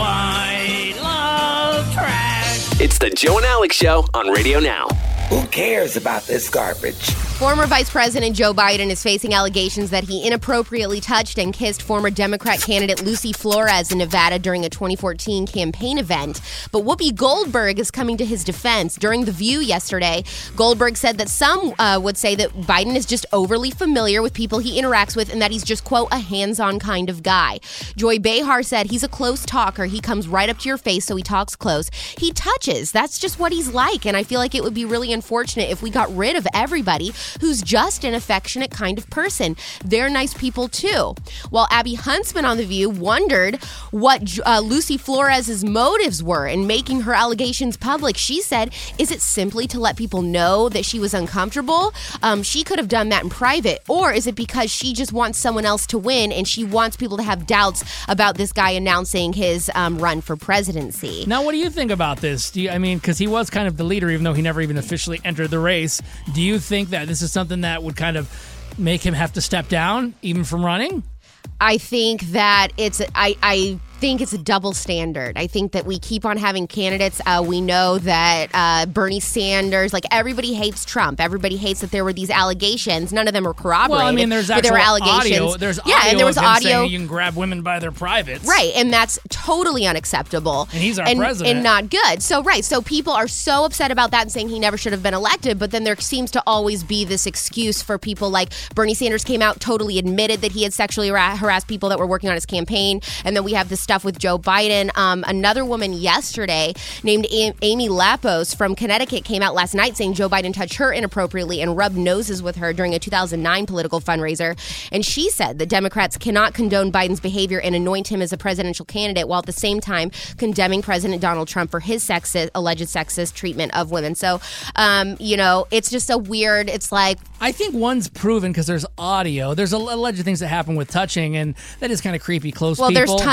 I love trash. It's the Joe and Alex Show on Radio Now. Who cares about this garbage? Former Vice President Joe Biden is facing allegations that he inappropriately touched and kissed former Democrat candidate Lucy Flores in Nevada during a twenty fourteen campaign event. But Whoopi Goldberg is coming to his defense. During The View yesterday, Goldberg said that some uh, would say that Biden is just overly familiar with people he interacts with and that he's just, quote, a hands-on kind of guy. Joy Behar said he's a close talker. He comes right up to your face, so he talks close. He touches. That's just what he's like, and I feel like it would be really unfortunate if we got rid of everybody who's just an affectionate kind of person. They're nice people too. While Abby Huntsman on The View wondered what uh, Lucy Flores' motives were in making her allegations public, she said, is it simply to let people know that she was uncomfortable? Um, she could have done that in private. Or is it because she just wants someone else to win and she wants people to have doubts about this guy announcing his um, run for presidency? Now, what do you think about this? Do you, I mean, because he was kind of the leader, even though he never even officially entered the race. Do you think that this is something that would kind of make him have to step down, even from running? I think that it's I I think it's a double standard. I think that we keep on having candidates. Uh, we know that uh, Bernie Sanders, like everybody hates Trump. Everybody hates that there were these allegations. None of them were corroborated. Well, I mean, there's but actual there were allegations. audio. There's yeah, audio and there was of him audio. saying you can grab women by their privates. Right, and that's totally unacceptable. And he's our and, president. And not good. So, right, so people are so upset about that and saying he never should have been elected, but then there seems to always be this excuse for people like Bernie Sanders came out, totally admitted that he had sexually har- harassed people that were working on his campaign, and then we have this stuff with Joe Biden. Um, another woman yesterday named A- Amy Lapos from Connecticut came out last night saying Joe Biden touched her inappropriately and rubbed noses with her during a two thousand nine political fundraiser. And she said that Democrats cannot condone Biden's behavior and anoint him as a presidential candidate while at the same time condemning President Donald Trump for his sexist, alleged sexist treatment of women. So, um, you know, it's just a weird, it's like... I think one's proven because there's audio. There's alleged things that happen with touching, and that is kind of creepy, close well, people. Well, there's tons but, of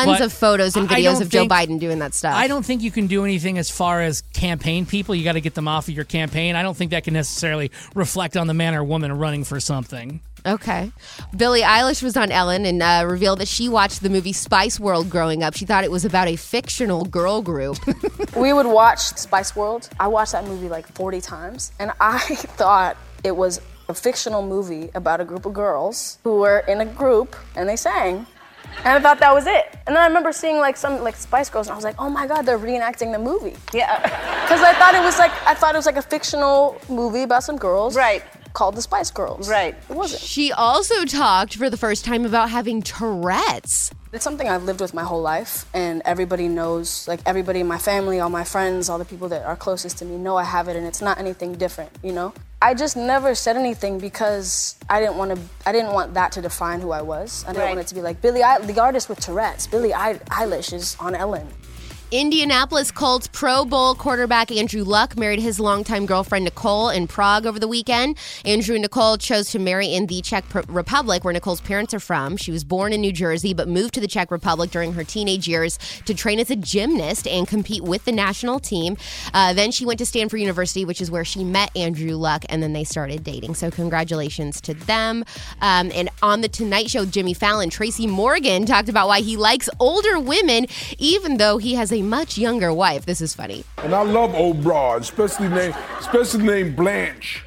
photos and I videos don't of Joe think- Biden doing that stuff. I don't think you can do anything as far as campaign people. You got to get them off of your campaign. I don't think that can necessarily reflect on the man or woman running for something. Okay. Billie Eilish was on Ellen and uh, revealed that she watched the movie Spice World growing up. She thought it was about a fictional girl group. We would watch Spice World. I watched that movie like forty times, and I thought it was a fictional movie about a group of girls who were in a group and they sang. And I thought that was it. And then I remember seeing like some like Spice Girls, and I was like, oh my God, they're reenacting the movie. Yeah. Because I thought it was like I thought it was like a fictional movie about some girls. Right. Called the Spice Girls. Right. It wasn't. She also talked for the first time about having Tourette's. It's something I've lived with my whole life, and everybody knows, like everybody in my family, all my friends, all the people that are closest to me know I have it, and it's not anything different, you know? I just never said anything because I didn't want to. I didn't want that to define who I was. I didn't Right. want it to be like Billie, I- the artist with Tourette's. Billie I- Eilish is on Ellen. Indianapolis Colts Pro Bowl quarterback Andrew Luck married his longtime girlfriend Nicole in Prague over the weekend. Andrew and Nicole chose to marry in the Czech Republic, where Nicole's parents are from. She was born in New Jersey, but moved to the Czech Republic during her teenage years to train as a gymnast and compete with the national team. Uh, then she went to Stanford University, which is where she met Andrew Luck, and then they started dating. So congratulations to them. Um, and on The Tonight Show, Jimmy Fallon, Tracy Morgan talked about why he likes older women, even though he has a much younger wife. This is funny. And I love old broads, especially named, especially named Blanche.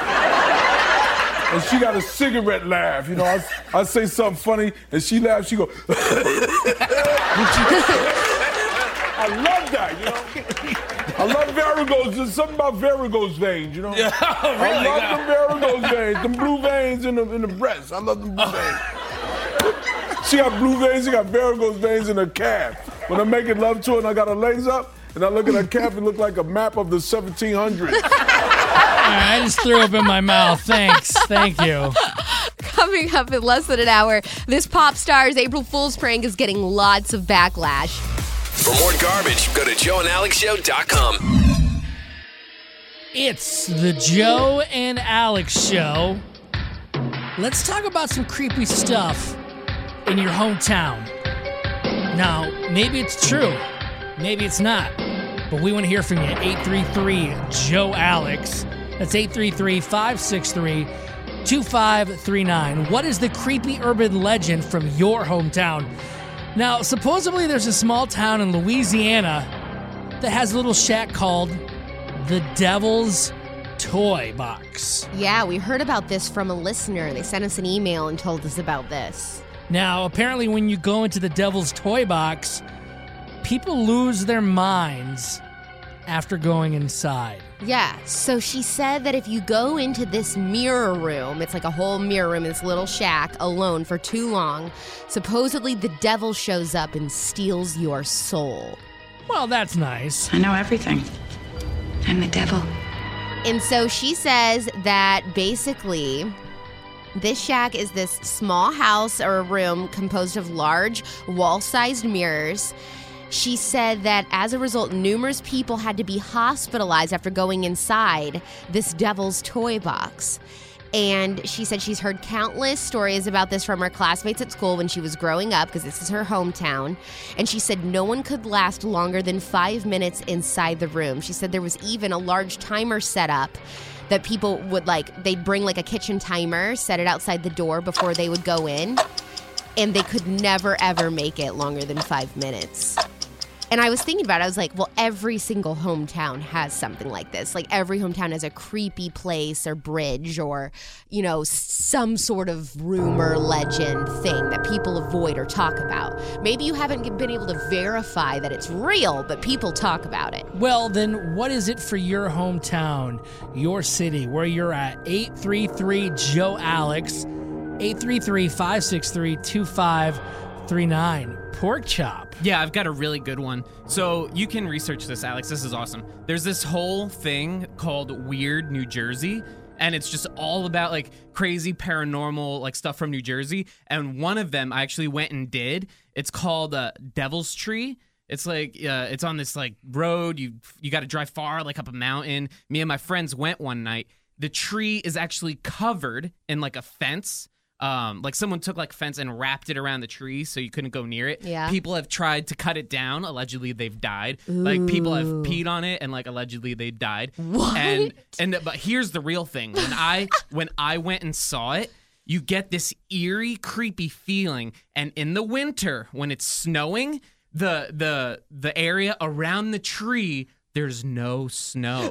And she got a cigarette laugh. You know, I, I say something funny, and she laughs. She go. I love that. You know, I love varicose. There's something about varicose veins. You know, Yeah, I really? love them varicose veins, them blue veins in the in the breast. I love them blue veins. She got blue veins. She got varicose veins in her calf. When I'm making love to her and I got her legs up, and I look at her calf, it look like a map of the seventeen hundreds. All right, I just threw up in my mouth. Thanks. Thank you. Coming up in less than an hour, this pop star's April Fool's prank is getting lots of backlash. For more garbage, go to joe and alex show dot com. It's the Joe and Alex Show. Let's talk about some creepy stuff in your hometown. Now, maybe it's true. Maybe it's not. But we want to hear from you. eight three three, Joe Alex. That's eight three three, five six three, two five three nine. What is the creepy urban legend from your hometown? Now, supposedly there's a small town in Louisiana that has a little shack called the Devil's Toy Box. Yeah, we heard about this from a listener. They sent us an email and told us about this. Now, apparently when you go into the Devil's Toy Box, people lose their minds after going inside. Yeah, so she said that if you go into this mirror room, it's like a whole mirror room in this little shack alone for too long, supposedly the devil shows up and steals your soul. Well, that's nice. I know everything. I'm the devil. And so she says that basically this shack is this small house or a room composed of large wall-sized mirrors. She said that as a result, numerous people had to be hospitalized after going inside this Devil's Toy Box. And she said she's heard countless stories about this from her classmates at school when she was growing up, because this is her hometown. And she said no one could last longer than five minutes inside the room. She said there was even a large timer set up that people would like, they'd bring like a kitchen timer, set it outside the door before they would go in. And they could never, ever make it longer than five minutes. And I was thinking about it. I was like, well, every single hometown has something like this. Like every hometown has a creepy place or bridge or, you know, some sort of rumor, legend thing that people avoid or talk about. Maybe you haven't been able to verify that it's real, but people talk about it. Well, then what is it for your hometown, your city, where you're at? eight three three, Joe Alex, eight three three, five six three, two five three nine. Pork chop. Yeah, I've got a really good one. So you can research this, Alex. This is awesome. There's this whole thing called Weird New Jersey, and it's just all about like crazy paranormal like stuff from New Jersey. And one of them I actually went and did. It's called uh, Devil's Tree. It's like uh, it's on this like road. You you got to drive far, like up a mountain. Me and my friends went one night. The tree is actually covered in like a fence. Um, like someone took like fence and wrapped it around the tree so you couldn't go near it. Yeah. People have tried to cut it down. Allegedly, they've died. Like people have peed on it and like allegedly they died. What? And and but here's the real thing. When I when I went and saw it, you get this eerie, creepy feeling. And in the winter, when it's snowing, the the the area around the tree, there's no snow.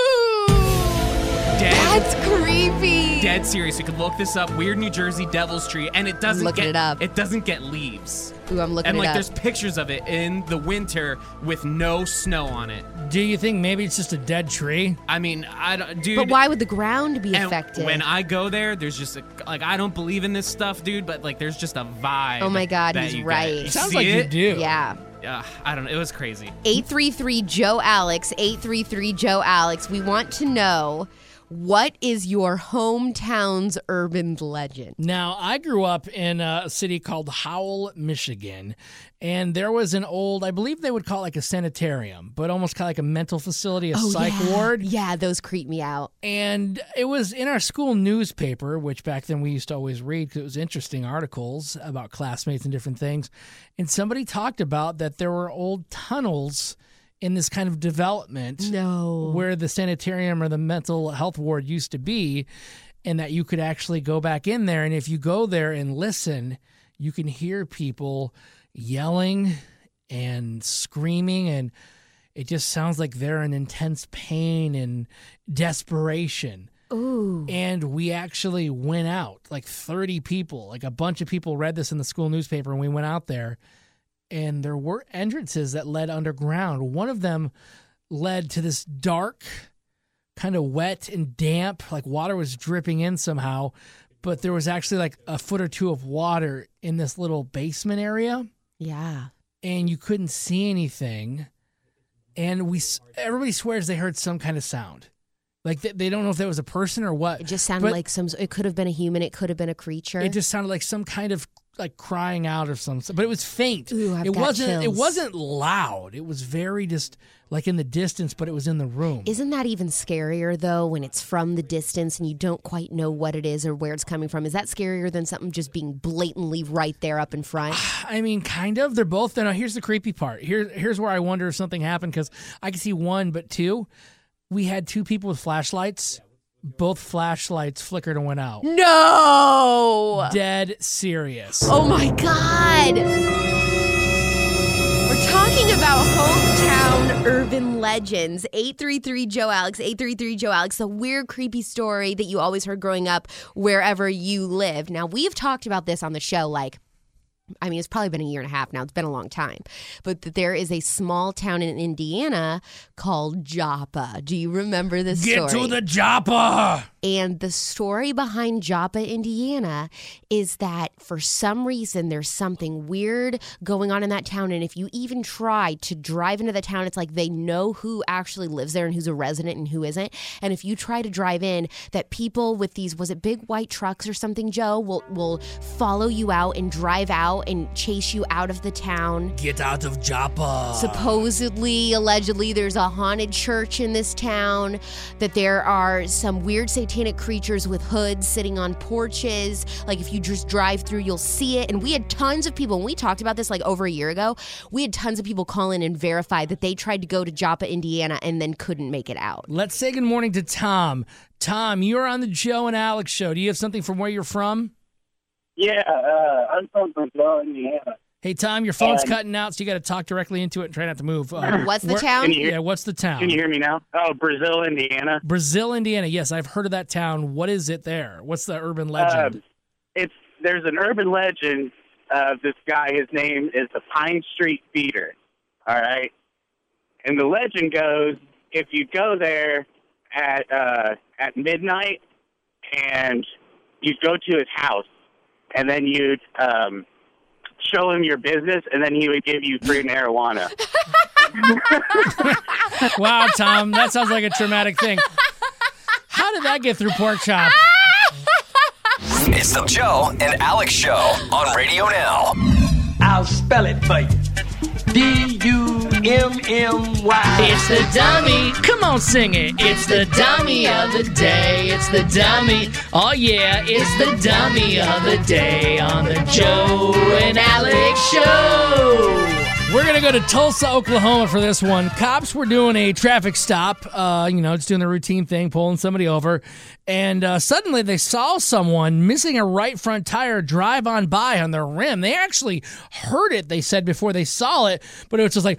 Dead, That's creepy. Dead serious. You can look this up. Weird New Jersey Devil's Tree, and it doesn't Looking get it up. It doesn't get leaves. Ooh, I'm looking and like it up. there's pictures of it in the winter with no snow on it. Do you think maybe it's just a dead tree? I mean, I don't, dude. But why would the ground be and affected? When I go there, there's just a, like I don't believe in this stuff, dude. But like, there's just a vibe. Oh my God, that he's you right. Get. You Sounds see like it? you do. Yeah. Uh, I don't know. It was crazy. eight three three Joe Alex, eight three three Joe Alex. We want to know, what is your hometown's urban legend? Now, I grew up in a city called Howell, Michigan, and there was an old, I believe they would call it like a sanitarium, but almost kind of like a mental facility, a Oh, psych yeah. ward. Yeah, those creep me out. And it was in our school newspaper, which back then we used to always read because it was interesting articles about classmates and different things. And somebody talked about that there were old tunnels in this kind of development No. where the sanitarium or the mental health ward used to be, and that you could actually go back in there. And if you go there and listen, you can hear people yelling and screaming, and it just sounds like they're in intense pain and desperation. Ooh. And we actually went out, like thirty people, like a bunch of people read this in the school newspaper, and we went out there. And there were entrances that led underground. One of them led to this dark, kind of wet and damp, like water was dripping in somehow. But there was actually like a foot or two of water in this little basement area. Yeah. And you couldn't see anything. And we, everybody swears they heard some kind of sound. Like they, they don't know if that was a person or what. It just sounded but like some, it could have been a human, it could have been a creature. It just sounded like some kind of like crying out or something, but it was faint. Ooh, I've it got wasn't. chills. It wasn't loud. It was very just like in the distance, but it was in the room. Isn't that even scarier though, when it's from the distance and you don't quite know what it is or where it's coming from? Is that scarier than something just being blatantly right there up in front? I mean, kind of. They're both. Now, here's the creepy part. Here, here's where I wonder if something happened, because I can see one, but two, we had two people with flashlights. Both flashlights flickered and went out. No! Dead serious. Oh my God! We're talking about hometown urban legends. eight three three Joe Alex, eight three three Joe Alex, a weird, creepy story that you always heard growing up wherever you lived. Now, we've talked about this on the show, like, I mean, it's probably been a year and a half now. It's been a long time. But there is a small town in Indiana called Joppa. Do you remember this Get story? to the Joppa! And the story behind Joppa, Indiana, is that for some reason there's something weird going on in that town. And if you even try to drive into the town, it's like they know who actually lives there and who's a resident and who isn't. And if you try to drive in, that people with these, was it big white trucks or something, Joe, will, will follow you out and drive out and chase you out of the town. Get out of Joppa. Supposedly, allegedly, there's a haunted church in this town, that there are some weird satanic creatures with hoods sitting on porches. Like if you just drive through, you'll see it. And we had tons of people, and we talked about this like over a year ago, we had tons of people call in and verify that they tried to go to Joppa, Indiana, and then couldn't make it out. Let's say good morning to Tom. Tom, you're on the Joe and Alex show. Do you have something from where you're from? Yeah, uh, I'm from Brazil, Indiana. Hey, Tom, your phone's And- cutting out, so you got to talk directly into it and try not to move. Uh, What's the where- town? Can you hear- Yeah, what's the town? Can you hear me now? Oh, Brazil, Indiana. Brazil, Indiana. Yes, I've heard of that town. What is it there? What's the urban legend? Uh, it's there's an urban legend of this guy. His name is the Pine Street Feeder. All right, and the legend goes, if you go there at uh, at midnight and you go to his house, and then you'd um, show him your business, and then he would give you free marijuana. Wow, Tom, that sounds like a traumatic thing. How did that get through Pork Chop? It's the Joe and Alex Show on Radio Now. I'll spell it for you. D U M M Y. It's the dummy. Come on, sing it. It's the dummy of the day. It's the dummy. Oh, yeah. It's the dummy of the day on the Joe and Alex Show. We're going to go to Tulsa, Oklahoma for this one. Cops were doing a traffic stop, uh, you know, just doing the routine thing, pulling somebody over. And uh, suddenly they saw someone missing a right front tire drive on by on their rim. They actually heard it, they said, before they saw it. But it was just like,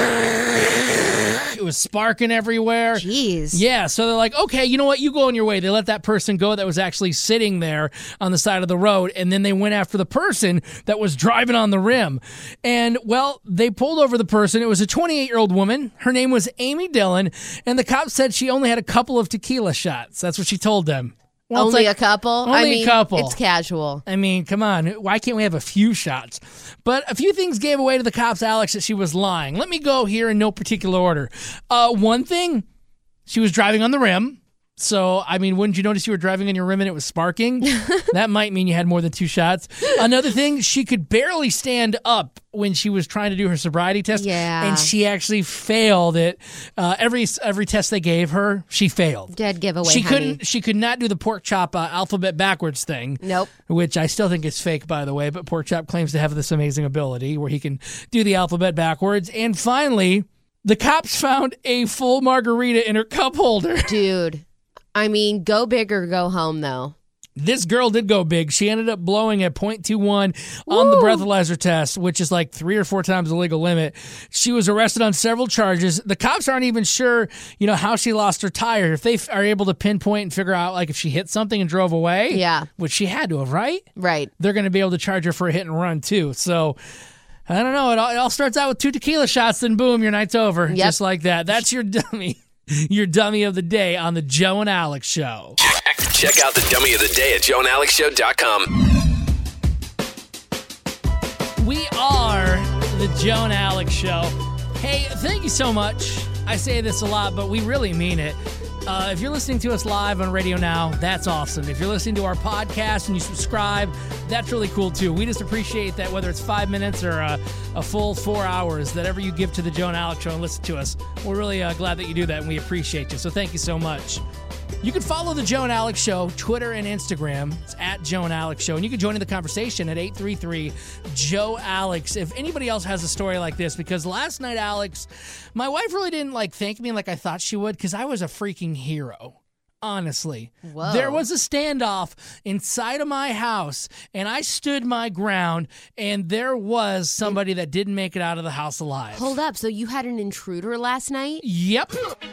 it was sparking everywhere. Jeez. Yeah, so they're like, okay, you know what? You go on your way. They let that person go that was actually sitting there on the side of the road. And then they went after the person that was driving on the rim. And, well, they pulled over the person. It was a twenty-eight-year-old woman. Her name was Amy Dillon, and the cops said she only had a couple of tequila shots. That's what she told them. Well, only like, a couple? Only I mean, a couple. It's casual. I mean, come on. Why can't we have a few shots? But a few things gave away to the cops, Alex, that she was lying. Let me go here in no particular order. Uh, one thing, she was driving on the rim. So, I mean, wouldn't you notice you were driving on your rim and it was sparking? That might mean you had more than two shots. Another thing, she could barely stand up when she was trying to do her sobriety test. Yeah. And she actually failed it. Uh, every every test they gave her, she failed. Dead giveaway, She honey. couldn't. She could not do the pork chop uh, alphabet backwards thing. Nope. Which I still think is fake, by the way. But pork chop claims to have this amazing ability where he can do the alphabet backwards. And finally, the cops found a full margarita in her cup holder. Dude. I mean, go big or go home, though. This girl did go big. She ended up blowing at point two one on the breathalyzer test, which is like three or four times the legal limit. She was arrested on several charges. The cops aren't even sure, you know, how she lost her tire. If they f- are able to pinpoint and figure out, like, if she hit something and drove away, yeah, which she had to have, right? Right. They're going to be able to charge her for a hit and run, too. So, I don't know. It all, it all starts out with two tequila shots, then boom, your night's over. Yep. Just like that. That's your dummy. Your dummy of the day on the Joe and Alex Show. Check out the dummy of the day at joe and alex show dot com. We are the Joe and Alex Show. Hey, thank you so much. I say this a lot, but we really mean it. Uh, if you're listening to us live on Radio Now, that's awesome. If you're listening to our podcast and you subscribe, that's really cool too. We just appreciate that, whether it's five minutes or a, a full four hours, that ever you give to the Joe and Alex Show and listen to us, we're really uh, glad that you do that, and we appreciate you. So thank you so much. You can follow the Joe and Alex Show, Twitter and Instagram. It's at Joe and Alex Show. And you can join in the conversation at eight three three, Joe Alex. If anybody else has a story like this, because last night, Alex, my wife really didn't like thank me like I thought she would, because I was a freaking hero. Honestly. Whoa. There was a standoff inside of my house, and I stood my ground, and there was somebody that didn't make it out of the house alive. Hold up. So you had an intruder last night? Yep.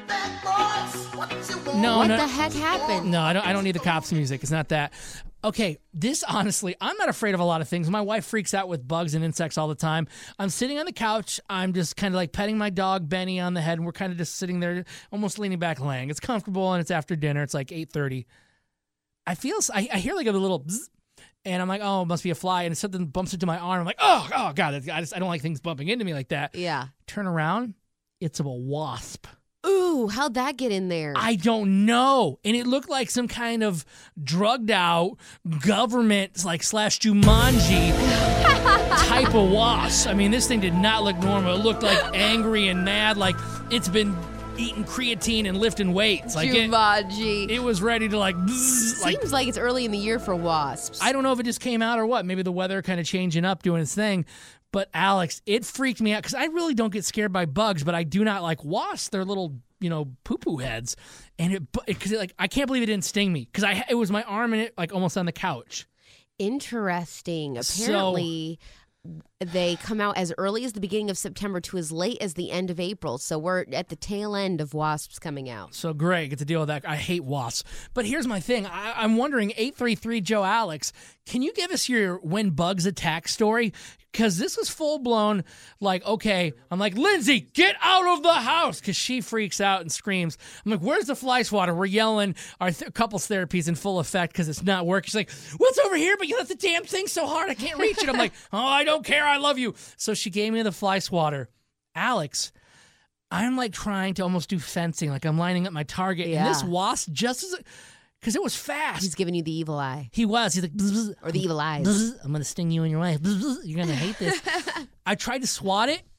No, what no, the heck happened? No, I don't. I don't need the cops' music. It's not that. Okay, this honestly, I'm not afraid of a lot of things. My wife freaks out with bugs and insects all the time. I'm sitting on the couch. I'm just kind of like petting my dog Benny on the head, and we're kind of just sitting there, almost leaning back, laying. It's comfortable, and it's after dinner. It's like eight thirty. I feel, I, I hear like a little bzz, and I'm like, oh, it must be a fly, and something bumps into my arm. I'm like, oh, oh God, I just I don't like things bumping into me like that. Yeah. Turn around, it's a wasp. Ooh, how'd that get in there? I don't know. And it looked like some kind of drugged out government like slash Jumanji type of wasp. I mean, this thing did not look normal. It looked like angry and mad, like it's been eating creatine and lifting weights. Like Jumanji. It, it was ready to like, bzz, like. Seems like it's early in the year for wasps. I don't know if it just came out or what. Maybe the weather kind of changing up, doing its thing. But Alex, it freaked me out because I really don't get scared by bugs, but I do not like wasps. They're little, you know, poo-poo heads, and it because it, like I can't believe it didn't sting me because I it was my arm in it like almost on the couch. Interesting. Apparently, So, they come out as early as the beginning of September to as late as the end of April. So we're at the tail end of wasps coming out. So great, get to deal with that. I hate wasps. But here's my thing. I, I'm wondering, eight three three Joe Alex, can you give us your when bugs attack story? Because this was full-blown, like, okay, I'm like, Lindsay, get out of the house, because she freaks out and screams. I'm like, where's the fly swatter? We're yelling. Our th- couples therapy's in full effect because it's not working. She's like, what's over here? But you left the damn thing so hard I can't reach it. I'm like, oh, I don't care. I love you. So she gave me the fly swatter. Alex, I'm like trying to almost do fencing, like I'm lining up my target. Yeah. And this wasp, just as because it was fast. He's giving you the evil eye. He was. He's like, bzz, bzz, or the evil eyes. Bzz, I'm going to sting you in your eye. Bzz, bzz, you're going to hate this. I tried to swat it,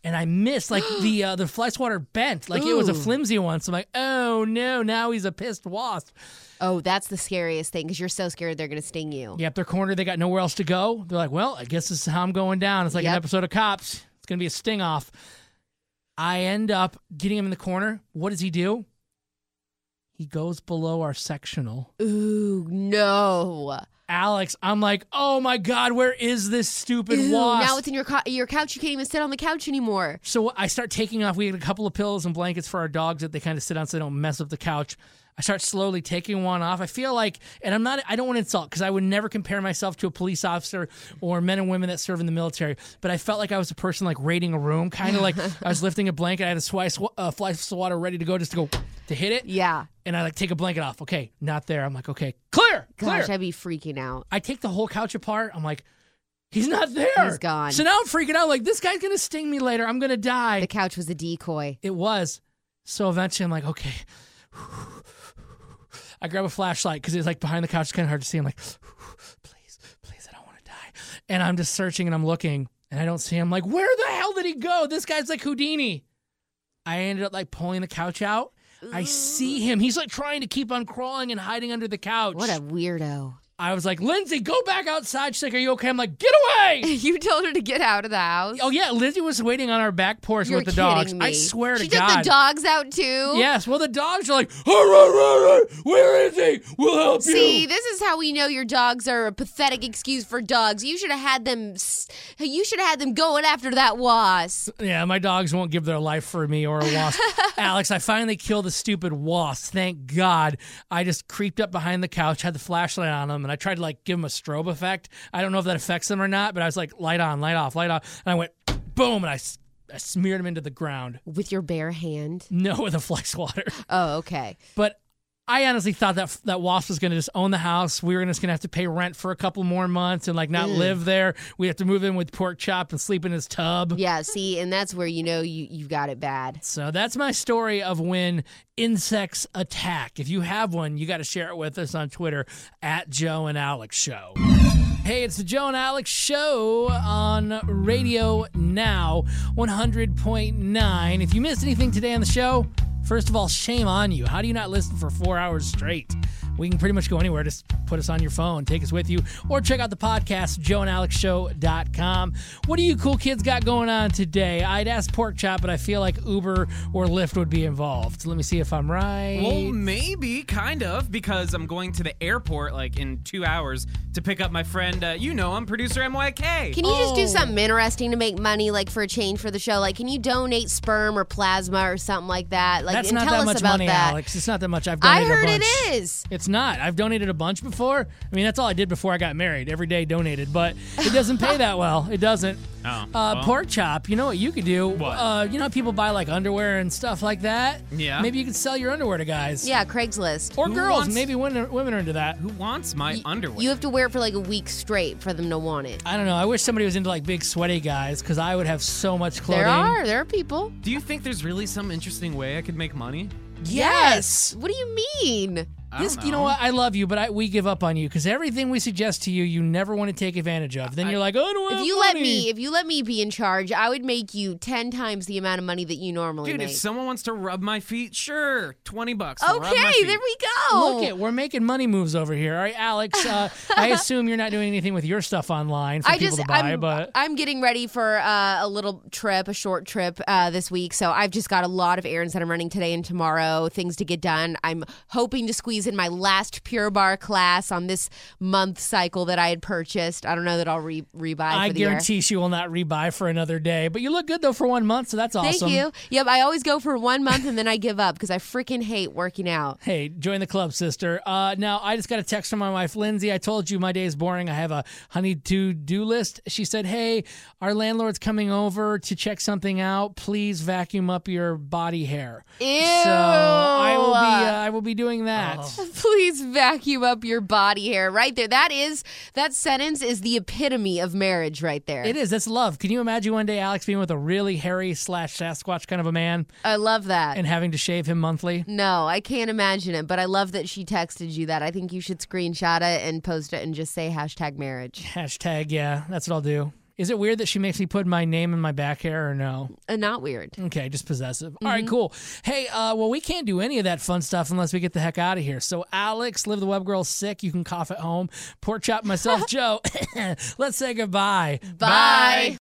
and I missed, like, the uh, the fly swatter bent. Like, Ooh. It was a flimsy one. So I'm like, oh, no, now he's a pissed wasp. Oh, that's the scariest thing, because you're so scared they're going to sting you. Yep, they're cornered. They got nowhere else to go. They're like, well, I guess this is how I'm going down. It's like yep. an episode of Cops. It's going to be a sting-off. I end up getting him in the corner. What does he do? He goes below our sectional. Ooh, no. Alex, I'm like, oh my God, where is this stupid Ew, wasp? Now it's in your co- your couch. You can't even sit on the couch anymore. So I start taking off. We had a couple of pillows and blankets for our dogs that they kind of sit on so they don't mess up the couch. I start slowly taking one off. I feel like, and I'm not, I don't want to insult, because I would never compare myself to a police officer or men and women that serve in the military, but I felt like I was a person like raiding a room, kind of like I was lifting a blanket. I had a fly, uh, fly swatter ready to go just to go to hit it. Yeah. And I like take a blanket off. Okay, not there. I'm like, okay, clear, clear. Gosh, I'd be freaking out. I take the whole couch apart. I'm like, he's not there. He's gone. So now I'm freaking out. Like, this guy's going to sting me later. I'm going to die. The couch was a decoy. It was. So eventually I'm like, okay. I grab a flashlight because it's like behind the couch. It's kind of hard to see. I'm like, please, please, I don't want to die. And I'm just searching and I'm looking and I don't see him. Like, where the hell did he go? This guy's like Houdini. I ended up like pulling the couch out. Ooh. I see him. He's like trying to keep on crawling and hiding under the couch. What a weirdo. I was like, Lindsay, go back outside. She's like, are you okay? I'm like, get away. You told her to get out of the house? Oh, yeah. Lindsay was waiting on our back porch You're with the dogs. Me. I swear she to God. She took the dogs out, too? Yes. Well, the dogs are like, oh, right, right, right. Where is he? We'll help See, you. See, this is how we know your dogs are a pathetic excuse for dogs. You should have had them, you should have had them going after that wasp. Yeah, my dogs won't give their life for me or a wasp. Alex, I finally killed the stupid wasp. Thank God. I just creeped up behind the couch, had the flashlight on them, and I tried to like give them a strobe effect. I don't know if that affects them or not, but I was like, light on, light off, light off. And I went, boom, and I, I smeared them into the ground. With your bare hand? No, with a fly swatter. Oh, okay. But I honestly thought that that wasp was going to just own the house. We were just going to have to pay rent for a couple more months and like not mm. live there. We have to move in with Pork Chop and sleep in his tub. Yeah, see, and that's where you know you, you got it bad. So that's my story of when insects attack. If you have one, you got to share it with us on Twitter at Joe and Alex Show. Hey, it's the Joe and Alex Show on Radio Now, one hundred point nine. If you missed anything today on the show, first of all, shame on you. How do you not listen for four hours straight? We can pretty much go anywhere. Just put us on your phone, take us with you, or check out the podcast, joe and alex show dot com. What do you cool kids got going on today? I'd ask Pork Chop, but I feel like Uber or Lyft would be involved. So let me see if I'm right. Well, maybe, kind of, because I'm going to the airport like in two hours to pick up my friend, uh, you know him, producer M Y K. Can you oh. just do something interesting to make money, like for a change for the show? Like, can you donate sperm or plasma or something like that? Like, That's and not tell that us much about money, that. Alex. It's not that much. I've donated I heard a bunch. it is. It's not. I've donated a bunch before. I mean, that's all I did before I got married. Every day donated, but it doesn't pay that well. It doesn't. Oh, uh, well. Pork Chop, you know what you could do? What? Uh, you know how people buy like underwear and stuff like that? Yeah. Maybe you could sell your underwear to guys. Yeah, Craigslist. Or Who girls. wants- Maybe women, women are into that. Who wants my Y- underwear? You have to wear it for like a week straight for them to want it. I don't know. I wish somebody was into like big sweaty guys because I would have so much clothing. There are. There are people. Do you think there's really some interesting way I could make money? Yes. What do you mean? I This, don't you know know. what? I love you, but I, we give up on you because everything we suggest to you, you never want to take advantage of. Then I- you're like, oh, I don't If have you money. let me, if you let me be in charge, I would make you ten times the amount of money that you normally Dude, make. if someone wants to rub my feet, sure, twenty bucks. I'll rub my Okay, feet. there we go. Look it, we're making money moves over here. All right, Alex, uh, I assume you're not doing anything with your stuff online for I people just, to buy, I'm, but I'm getting ready for uh, a little trip, a short trip uh, this week. So I've just got a lot of errands that I'm running today and tomorrow, things to get done. I'm hoping to squeeze in my last Pure Bar class on this month cycle that I had purchased. I don't know that I'll re- rebuy I for the year. guarantee she will not rebuy for another day. But you look good, though, for one month, so that's awesome. Thank you. Yep, I always go for one month and then I give up because I freaking hate working out. Hey, join the club, sister. Uh, now, I just got a text from my wife, Lindsay. I told you my day is boring. I have a honey-to-do list. She said, hey, our landlord's coming over to check something out. Please vacuum up your body hair. Ew. So I will be, uh, I will be doing that. Oh. Please vacuum up your body hair right there. That is, that sentence is the epitome of marriage right there. It is. That's love. Can you imagine one day Alex being with a really hairy slash Sasquatch kind of a man I love that. and having to shave him monthly? No, I can't imagine it, but I love that she texted you that. I think you should screenshot it and post it and just say hashtag marriage. Hashtag, yeah, that's what I'll do. Is it weird that she makes me put my name in my back hair or no? Uh, not weird. Okay, just possessive. Mm-hmm. All right, cool. Hey, uh, well, we can't do any of that fun stuff unless we get the heck out of here. So, Alex, Live the Web Girl sick. You can cough at home. Pork chop myself, Joe. Let's say goodbye. Bye. Bye.